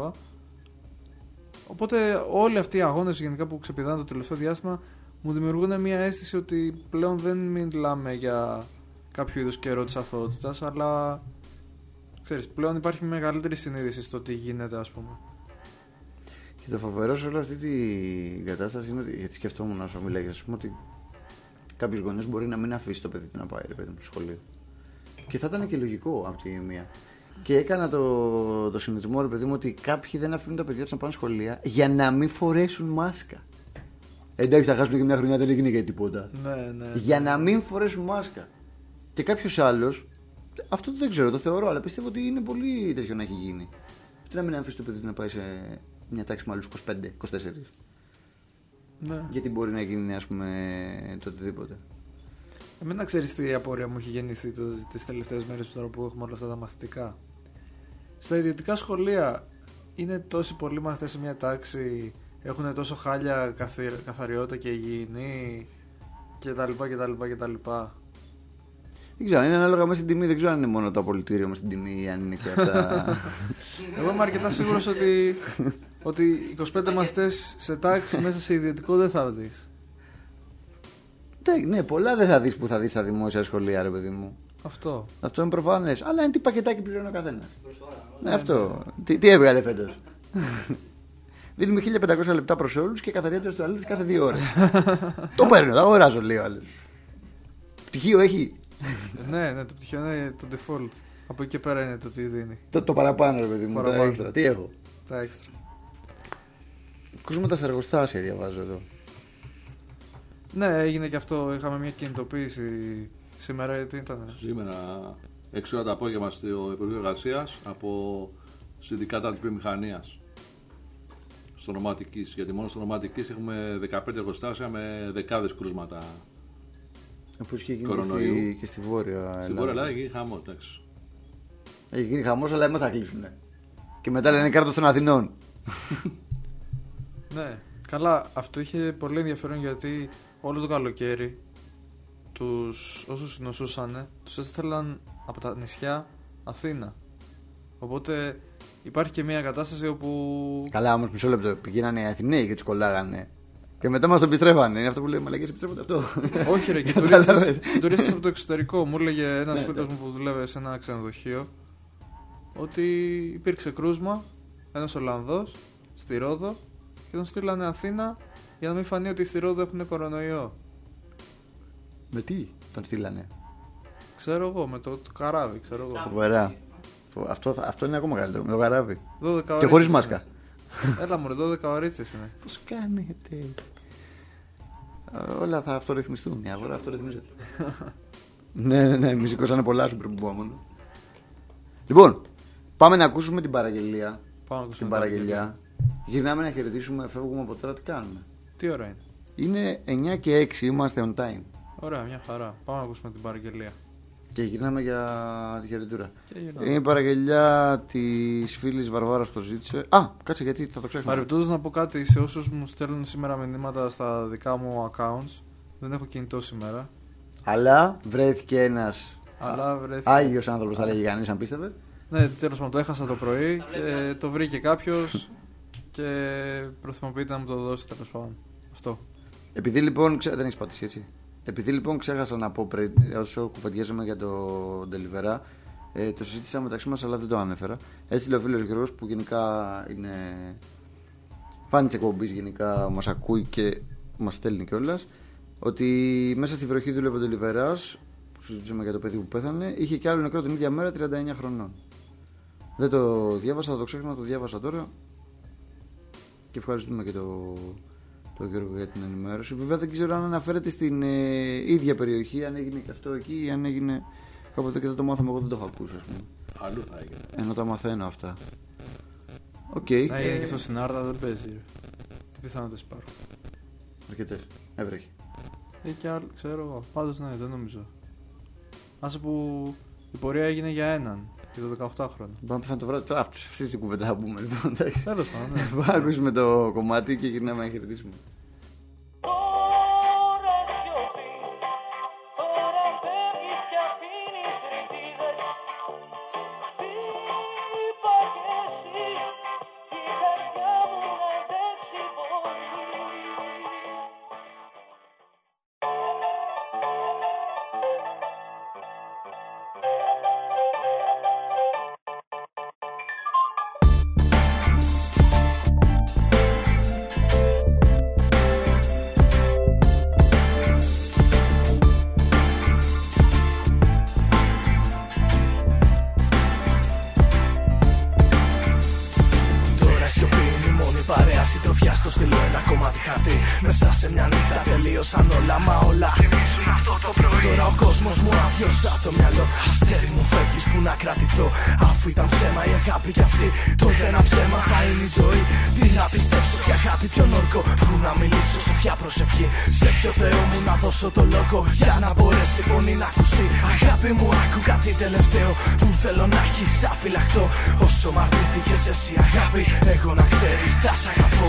Οπότε όλοι αυτοί οι αγώνες γενικά που ξεπηδάνε το τελευταίο διάστημα μου δημιουργούν μια αίσθηση ότι πλέον δεν μιλάμε για κάποιο είδους καιρό της αθωότητας, αλλά ξέρεις, πλέον υπάρχει μεγαλύτερη συνείδηση στο τι γίνεται, ας πούμε. Και το φοβερό σε όλη αυτή την κατάσταση είναι ότι, γιατί σκεφτόμουν όσο μιλάγες, ας πούμε, ότι κάποιος γονιός μπορεί να μην αφήσει το παιδί του να πάει ρε παιδί μου, στο σχολείο. Και θα ήταν και λογικό από τη μία. Και έκανα το, το συνειδημό ρε παιδί μου ότι κάποιοι δεν αφήνουν τα παιδιά τους να πάνε σχολεία για να μην φορέσουν μάσκα. Εντάξει, θα χάσουν και μια χρονιά, δεν έγινε και τίποτα. Ναι, ναι. Για να μην φορέσουν μάσκα. Και κάποιος άλλος, αυτό δεν ξέρω, το θεωρώ, αλλά πιστεύω ότι είναι πολύ τέτοιο να έχει γίνει. Τι να μην αφήσει το παιδί του να πάει σε μια τάξη με άλλους είκοσι πέντε είκοσι τέσσερα. Ναι. Γιατί μπορεί να γίνει, ας πούμε, το οτιδήποτε. Εμένα ξέρεις τι απορία μου έχει γεννηθεί το, τις τελευταίες μέρες τώρα που έχουμε όλα αυτά τα μαθητικά. Στα ιδιωτικά σχολεία είναι τόσοι πολλοί μαθητές σε μια τάξη, έχουν τόσο χάλια καθη, καθαριότητα και υγιεινή κτλ. κτλ, κτλ. Δεν ξέρω, είναι ανάλογα με στην τιμή, δεν ξέρω αν είναι μόνο το απολυτήριο με στην τιμή ή αν είναι και αυτά. Εγώ είμαι αρκετά σίγουρος ότι, ότι είκοσι πέντε μαθητές σε τάξη μέσα σε ιδιωτικό δεν θα δεις. Ναι, πολλά δεν θα δεις που θα δεις στα δημόσια σχολεία, ρε παιδί μου. Αυτό. Αυτό είναι προφανές. Αλλά είναι τι πακετάκι πληρώνει ο καθένας. Ναι, αυτό. Τι, τι έβγαλε φέτος. Δίνουμε χίλια πεντακόσια λεπτά προς όλους και καθαριότητα στο αλήτης κάθε δύο ώρες. Το παίρνω, θα αγοράζω, λέει ο άλλος. Πτυχίο έχει. Ναι, ναι, το πτυχίο είναι το default. Από εκεί και πέρα είναι το τι δίνει. Το, το παραπάνω, ρε παιδί μου, Παραπάνω. τα έξτρα. Τι έχω. Τα έξτρα. Κρούσματα στα εργοστάσια, διαβάζω εδώ. Ναι, έγινε και αυτό. Είχαμε μια κινητοποίηση σήμερα. Τι ήταν? Σήμερα, έξι ώρα το απόγευμα στο Υπουργείο Εργασίας από συνδικάτα της βιομηχανίας. Στο Νοματικής. Γιατί μόνο στο Νοματικής έχουμε δεκαπέντε εργοστάσια με δεκάδες κρούσματα. Όπως είχε γίνει Κορονοϊού. και στη, και στη Βόρεια Ελλάδα. Στην Βόρεια Ελλάδα έχει γίνει χαμό, εντάξει. Έχει γίνει χαμός, αλλά εμάς θα κλείσουνε. Και μετά λένε κάρτος των Αθηνών. Ναι. Καλά, αυτό είχε πολύ ενδιαφέρον γιατί όλο το καλοκαίρι τους όσους νοσούσαν τους έστελναν από τα νησιά Αθήνα. Οπότε υπάρχει και μια κατάσταση όπου. Καλά, όμως μισό λεπτό. Πηγαίνανε οι Αθηναίοι και τους κολλάγανε. Και μετά μας το επιστρέφανε. Είναι αυτό που λέει μαλακές, επιστρέφονται αυτό. Όχι, ρε, και τουρίστες, και τουρίστες από το εξωτερικό. Μου έλεγε ένας φίλος μου που δουλεύει σε ένα ξενοδοχείο ότι υπήρξε κρούσμα, ένας Ολλανδός στη Ρόδο και τον στείλανε Αθήνα για να μην φανεί ότι στη Ρόδο έχουν κορονοϊό. Με τι τον στείλανε? Ξέρω εγώ, με το, το καράβι, ξέρω εγώ. Φοβερά. Αυτό, θα- αυτό είναι ακόμα καλύτερο. Με το καράβι. δώδεκα Και ωρίτσες χωρίς είναι. μάσκα. Έλα μωρέ, δώδεκα ωρίτσες είναι. Πώς κάνετε έτσι? Ε, Όλα θα αυτορυθμιστούν. Η αγορά αυτορυθμίζεται. ναι, ναι, ναι. Μη σηκώσανε πολλά σου πριν που πω μόνο. Λοιπόν, πάμε να ακούσουμε την παραγγελία. Πάμε να Την ακούσουμε παραγγελιά. Γυρνάμε να χαιρετήσουμε, φεύγουμε από τώρα. Τι κάνουμε? Τι ώρα είναι? Είναι εννιά και έξι, είμαστε on time. Ωραία, μια χαρά. Πάμε να ακούσουμε την παραγγελία. Και γυρνάμε για τη χαιρετούρα. Και γυρνάμε. Είναι η παραγγελιά τη φίλη Βαρβάρα που το ζήτησε. Α, κάτσε γιατί θα το ξέχασα. Παρεπτόντως να πω κάτι σε όσους μου στέλνουν σήμερα μηνύματα στα δικά μου accounts. Δεν έχω κινητό σήμερα. Αλλά βρέθηκε ένα Αλλά βρέθηκε. Άγιο άνθρωπο, θα λέγει κανεί, αν πίστευε. Ναι, τέλος πάντων το έχασα το πρωί και το βρήκε κάποιος και προθυμοποιείται να μου το δώσει τέλος πάντων. Αυτό. Επειδή λοιπόν. Ξέ... Δεν έχει πατήσει έτσι. Επειδή λοιπόν ξέχασα να πω πριν, όσο κουβεντιάζαμε για το Deliverá, ε, το συζήτησα μεταξύ μας αλλά δεν το ανέφερα. Έστειλε ο φίλος Γιώργος που γενικά είναι φαν της εκπομπής, γενικά μας ακούει και μας στέλνει κιόλας, ότι μέσα στη βροχή δούλευε ο Deliverás, που συζητούσαμε για το παιδί που πέθανε, είχε κι άλλο νεκρό την ίδια μέρα, τριάντα εννιά χρονών. Δεν το διάβασα, θα το ξέχνα, το διάβασα τώρα. Και ευχαριστούμε και το, το Γιώργο για την ενημέρωση. Βέβαια δεν ξέρω αν αναφέρεται στην ε, ίδια περιοχή, αν έγινε και αυτό εκεί ή αν έγινε κάποτε και δεν το μάθαμε. Εγώ δεν το έχω ακούσει, ας πούμε. Αλλού θα έγινε. Ενώ τα μαθαίνω αυτά. Οκ. Να έγινε ε, και αυτό στην Άρτα δεν παίζει. ρε. Τι πιθανότητες υπάρχουν. Αρκετές. Έβρεχε. Ή και άλλο, ξέρω εγώ. Πάντως ναι, δεν νομίζω. Άσε που η πορεία έγινε για έναν, για το δεκαοκτάχρονο. Πάμε πεθάνε το βράδυ. Τώρα αυτή αυτή την κουβέντα θα πούμε. Λοιπόν, εντάξει. Τέλος πάντων, ναι. Πάμε να ακούσουμε το κομμάτι και γυρνάμε να χαιρετήσουμε. Τώρα σιωπή, τώρα φεύγεις κι αφήνεις ρητίδες. Χτύπα κι εσύ, η καρδιά μου να αντέξει πολύ. Τώρα σιωπή είναι η μόνη παρέα συντροφιά. Στο στείλω ένα κομμάτι χαρτί. Μέσα σε μια νύχτα τελείωσαν όλα, μα όλα θυμίζουν αυτό το πρωί. Τώρα ο κόσμος μου άδειος από το μυαλό. Αστέρι μου φεύγεις που να κρατηθώ. Αφού ήταν ψέμα η αγάπη κι αυτή, τότε ένα ψέμα θα είναι η ζωή. Τι να πιστέψω, ποια αγάπη, ποιον όρκο. Πού να μιλήσω, σε ποια προσευχή. Σε ποιο Θεό μου να δώσω το λόγο. Για να μπορέσει η φωνή να ακουστεί. Αγάπη μου, άκου κάτι τελευταίο που θέλω να έχεις αφυλαχτό. Όσο μ' αρνήθηκες εσύ αγάπη, εγώ να ξέρεις τα σ' αγαπώ.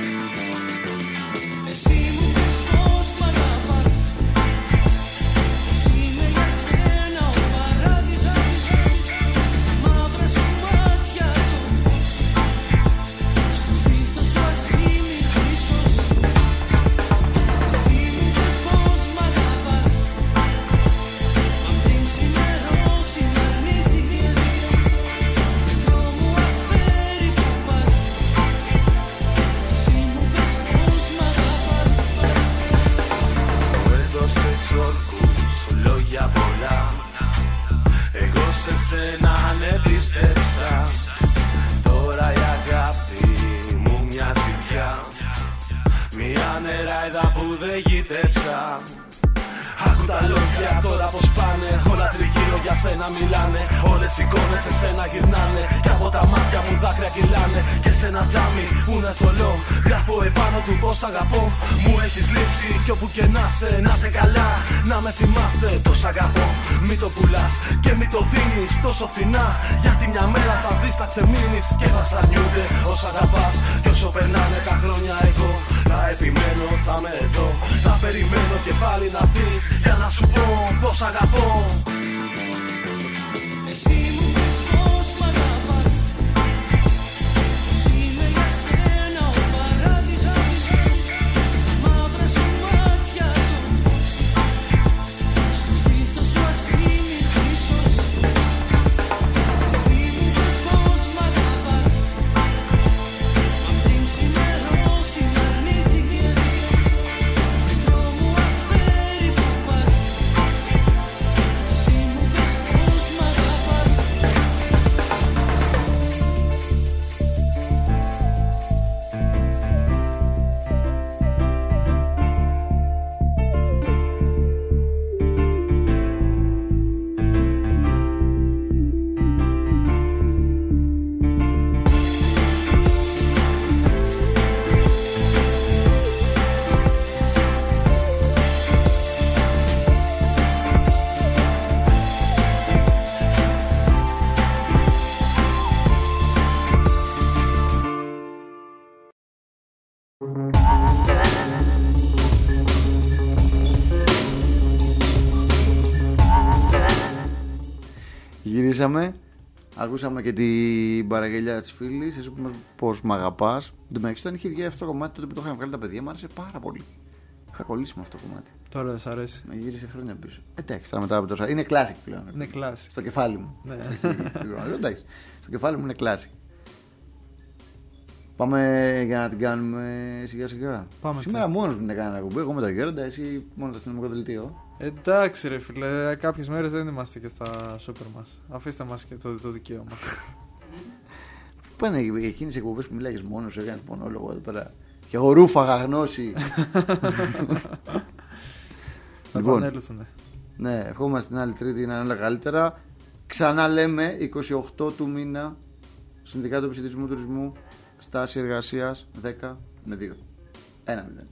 Εσύ μου πες πως μ' αγαπάς, πως είμαι για σένα ο παράδεισος. Στα μαύρα σου μάτια το φως, στο στήθος σου ασήμι ίσως. Εσύ μου πες πως μ' αγαπάς, αν πριν ξημερώσει μ' αρνήθηκες. Εδώ μου αστέρι που πας, εσύ μου πες πως μ' αγαπάς. Μου έδωσες όρκους, λόγια πολλά. Εγώ σε σένα ανεπίστεψα. Τώρα η αγάπη μου μοιάζει πια μια νεράιδα που δεν γύτεψα. Άκου τα λόγια τώρα πως πάνε. Όλα τριγύρω για σένα μιλάνε. Όλες οι εικόνες σε σένα γυρνάνε. Κι από τα μάτια μου δάκρυα κυλάνε. Και σε ένα τζάμι που είναι θολό γράφω επάνω του πως αγαπώ. Μου έχεις λείψει κι όπου και να σε, να σε καλά. Να με θυμάσαι πως αγαπώ. Μη το πουλάς και μη το δίνεις τόσο φθηνά. Γιατί μια μέρα θα δεις θα ξεμείνεις. Και θα σ' αρνιούνται όσα αγαπάς. Κι όσο περνάνε τα χρόνια εγώ θα επιμένω, θα είμαι εδώ. Θα περιμένω και πάλι να δεις για να σου πω πως αγαπώ. Εσύ μου πες πως μ' αγαπάς, πως είμαι για σένα ο παράδεισος. Στα μαύρα σου μάτια το φως, στο στήθος σου ασήμι ίσως. Εσύ μου πες πως μ' αγαπάς, αν πριν ξημερώσει μ' αρνήθηκες. Εδώ μου αστέρι που πας, Γυρίσαμε. Ακούσαμε και την παραγγελιά της φίλης. Εσύ που μας πως μ' αγαπάς. Εν τω μεταξύ, όταν είχε βγει αυτό το κομμάτι, τότε που το είχαν βγάλει τα παιδιά, μου άρεσε πάρα πολύ. Είχα κολλήσει με αυτό το κομμάτι. Τώρα δεν σ' αρέσει. Με γύρισε χρόνια πίσω. Εντάξει, τώρα μετά από τόσα. Είναι classic πλέον. Είναι κλάση. Στο κεφάλι μου. Ναι. Εντάξει, στο κεφάλι μου είναι classic. Πάμε για να την κάνουμε σιγά σιγά. Πάμε Σήμερα τώρα. μόνος μου την έκανα κουμπί. Εγώ με τον Γέροντα, εσύ μόνο το αστυνομικό δελτίο. Εντάξει ρε φίλε, κάποιες μέρες δεν είμαστε και στα σούπερ μας. Αφήστε μας και το, το δικαίωμα. Πού πάνε εκείνες οι εκπομπές που μιλάγες μόνος σου, έκανες μονόλογο εδώ πέρα. Και εγώ ρούφαγα γνώση. Θα Λοιπόν. επανέλθουνε. Ναι, ερχόμαστε την άλλη Τρίτη να είναι όλα καλύτερα. Ξανά λέμε είκοσι οκτώ του μήνα, Συνδικάτο Επιστημισμού Τουρισμού, στάση εργασίας δέκα με δύο. ένα μηδέν.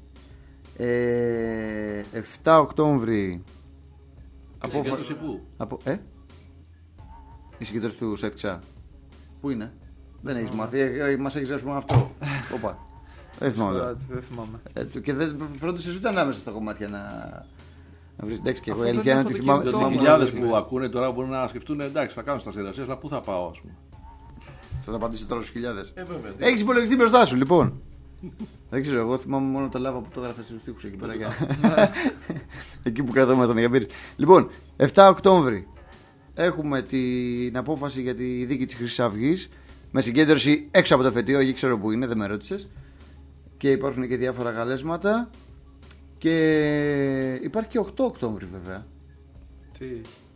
Ε, εφτά Οκτώβρη. Συγκέντρωση πού? Από, ε? Η συγκέντρωση του ΣΕΚΤΣΑ. Πού είναι? Δεν έχεις μάθει, ε, μας έχεις γράψει μόνο αυτό. Όπα. Δεν θυμάμαι τώρα. Δεν θυμάμαι. Ε, και δεν φρόντισες ούτε ανάμεσα στα κομμάτια να, να βρεις. Εντάξει, και εγώ Αφού η δεν αλήθεια είναι έχω ότι το θυμάμαι. κινητό Οι μου. θυμάμαι- χιλιάδες που ακούνε τώρα μπορούν να σκεφτούν εντάξει, θα κάνω στάση εργασία, αλλά πού θα πάω, ας πούμε. Θα τα απαντήσω τώρα στους χιλιάδες. Ε, βέβαια. τι- Έχεις υπολογιστή μπροστά σου, λοιπόν. Δεν ξέρω, εγώ θυμάμαι μόνο τα λάβα που το έγραφε στους τοίχους εκεί πέρα. για- εκεί που καθόμασταν για πύρις. Λοιπόν, εφτά Οκτώβρη έχουμε την απόφαση για τη δίκη της Χρυσής Αυγής με συγκέντρωση έξω από το εφετείο, εκεί ξέρω που είναι, δεν με ρώτησες. Και υπάρχουν και διάφορα καλέσματα. Και υπάρχει και οκτώ Οκτώβρη βέβαια. Τι.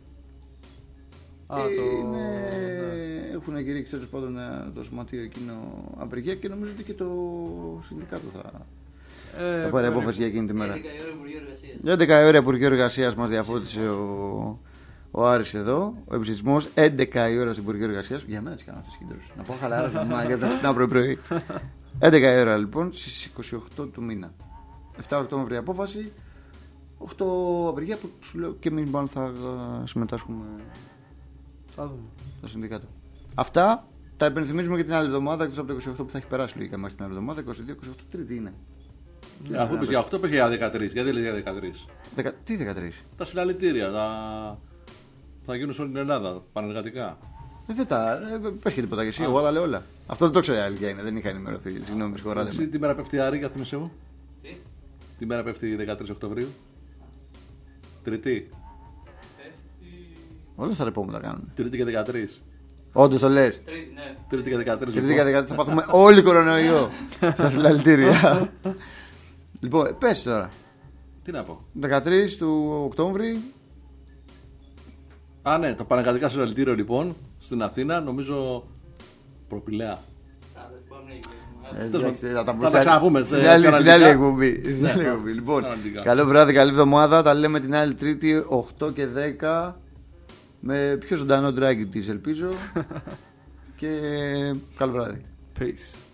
Α, το... Είναι... ναι. Έχουν κηρύξει τέλος πάντων ε, το σωματείο εκείνο απεργία και νομίζω ότι και το συνδικάτο θα, Ε, θα πάρει περίπου. απόφαση για εκείνη τη μέρα. έντεκα η ώρα Υπουργείο Εργασίας. Για έντεκα η ώρα Υπουργείο Εργασίας μας διαφώτισε ο, ο Άρης εδώ, ο επιστημισμός. έντεκα η ώρα στο Υπουργείο Εργασίας. Για μένα τι κάνω αυτή τη συγκέντρωση. Να πω χαλάρα, να μαγεύσω ξυπνάω πρωί-πρωί. έντεκα η ώρα λοιπόν στις είκοσι οκτώ του μήνα. εφτά Οκτώβρη απόφαση. οκτώ απεργία που σου λέω και εμείς μάλλον θα ε, συμμετάσχουμε Θα δούμε. στο συνδικάτο. Αυτά τα υπενθυμίζουμε και την άλλη εβδομάδα, εκτός από το είκοσι οκτώ που θα έχει περάσει λογικά μέχρι την άλλη εβδομάδα. είκοσι δύο είκοσι οκτώ Τρίτη είναι. Αφού πες για οκτώ, πες για δεκατρείς. Γιατί λες για δεκατρείς? Δεκα... Τι δεκατρείς? Τα συλλαλητήρια τα... θα γίνουν σε όλη την Ελλάδα, πανεργατικά. Ε, δεν τα. Ε, πες και τίποτα και εσύ. Εγώ άλλα λέω όλα. Αυτό δεν το ξέρω η αλήθεια είναι. Δεν είχα ενημερωθεί. Συγγνώμη, συγχωράτε Εσύ με. τι μέρα πέφτει η Άρη, για θυμίσαι μου? Τι, Τι μέρα πέφτει η δεκατρείς Οκτωβρίου? Τρίτη. Όλα στα ρεπό μου τα κάνουν. Τρίτη και δεκατρείς. Όντως το λες. τρίτη, ναι. Τρίτη και δεκατρείς. Και λοιπόν. δίκα δεκατρείς θα πάθουμε όλοι κορονοϊό στα συλλαλητήρια. Λοιπόν, πες τώρα. Τι να πω. δεκατρείς του Οκτώβρη. Α, ναι, το πανεργατικά συλλαλητήριο λοιπόν στην Αθήνα, νομίζω προπηλαία. Α, δεν πάμε εκεί. Ε, Τέλος εντάξει, πάντων. θα τα Θα πούμε τα ξαναπούμε στην σε άλλη- στην κανονικά. άλλη εκπομπή. Στην Ναι, άλλη ναι. εκπομπή. Λοιπόν, Κανονικά. καλό βράδυ, καλή εβδομάδα. Τα λέμε την άλλη Τρίτη, οκτώ και δέκα. Με πιο ζωντανό ντράγκι της, ελπίζω. Και καλό βράδυ. Peace.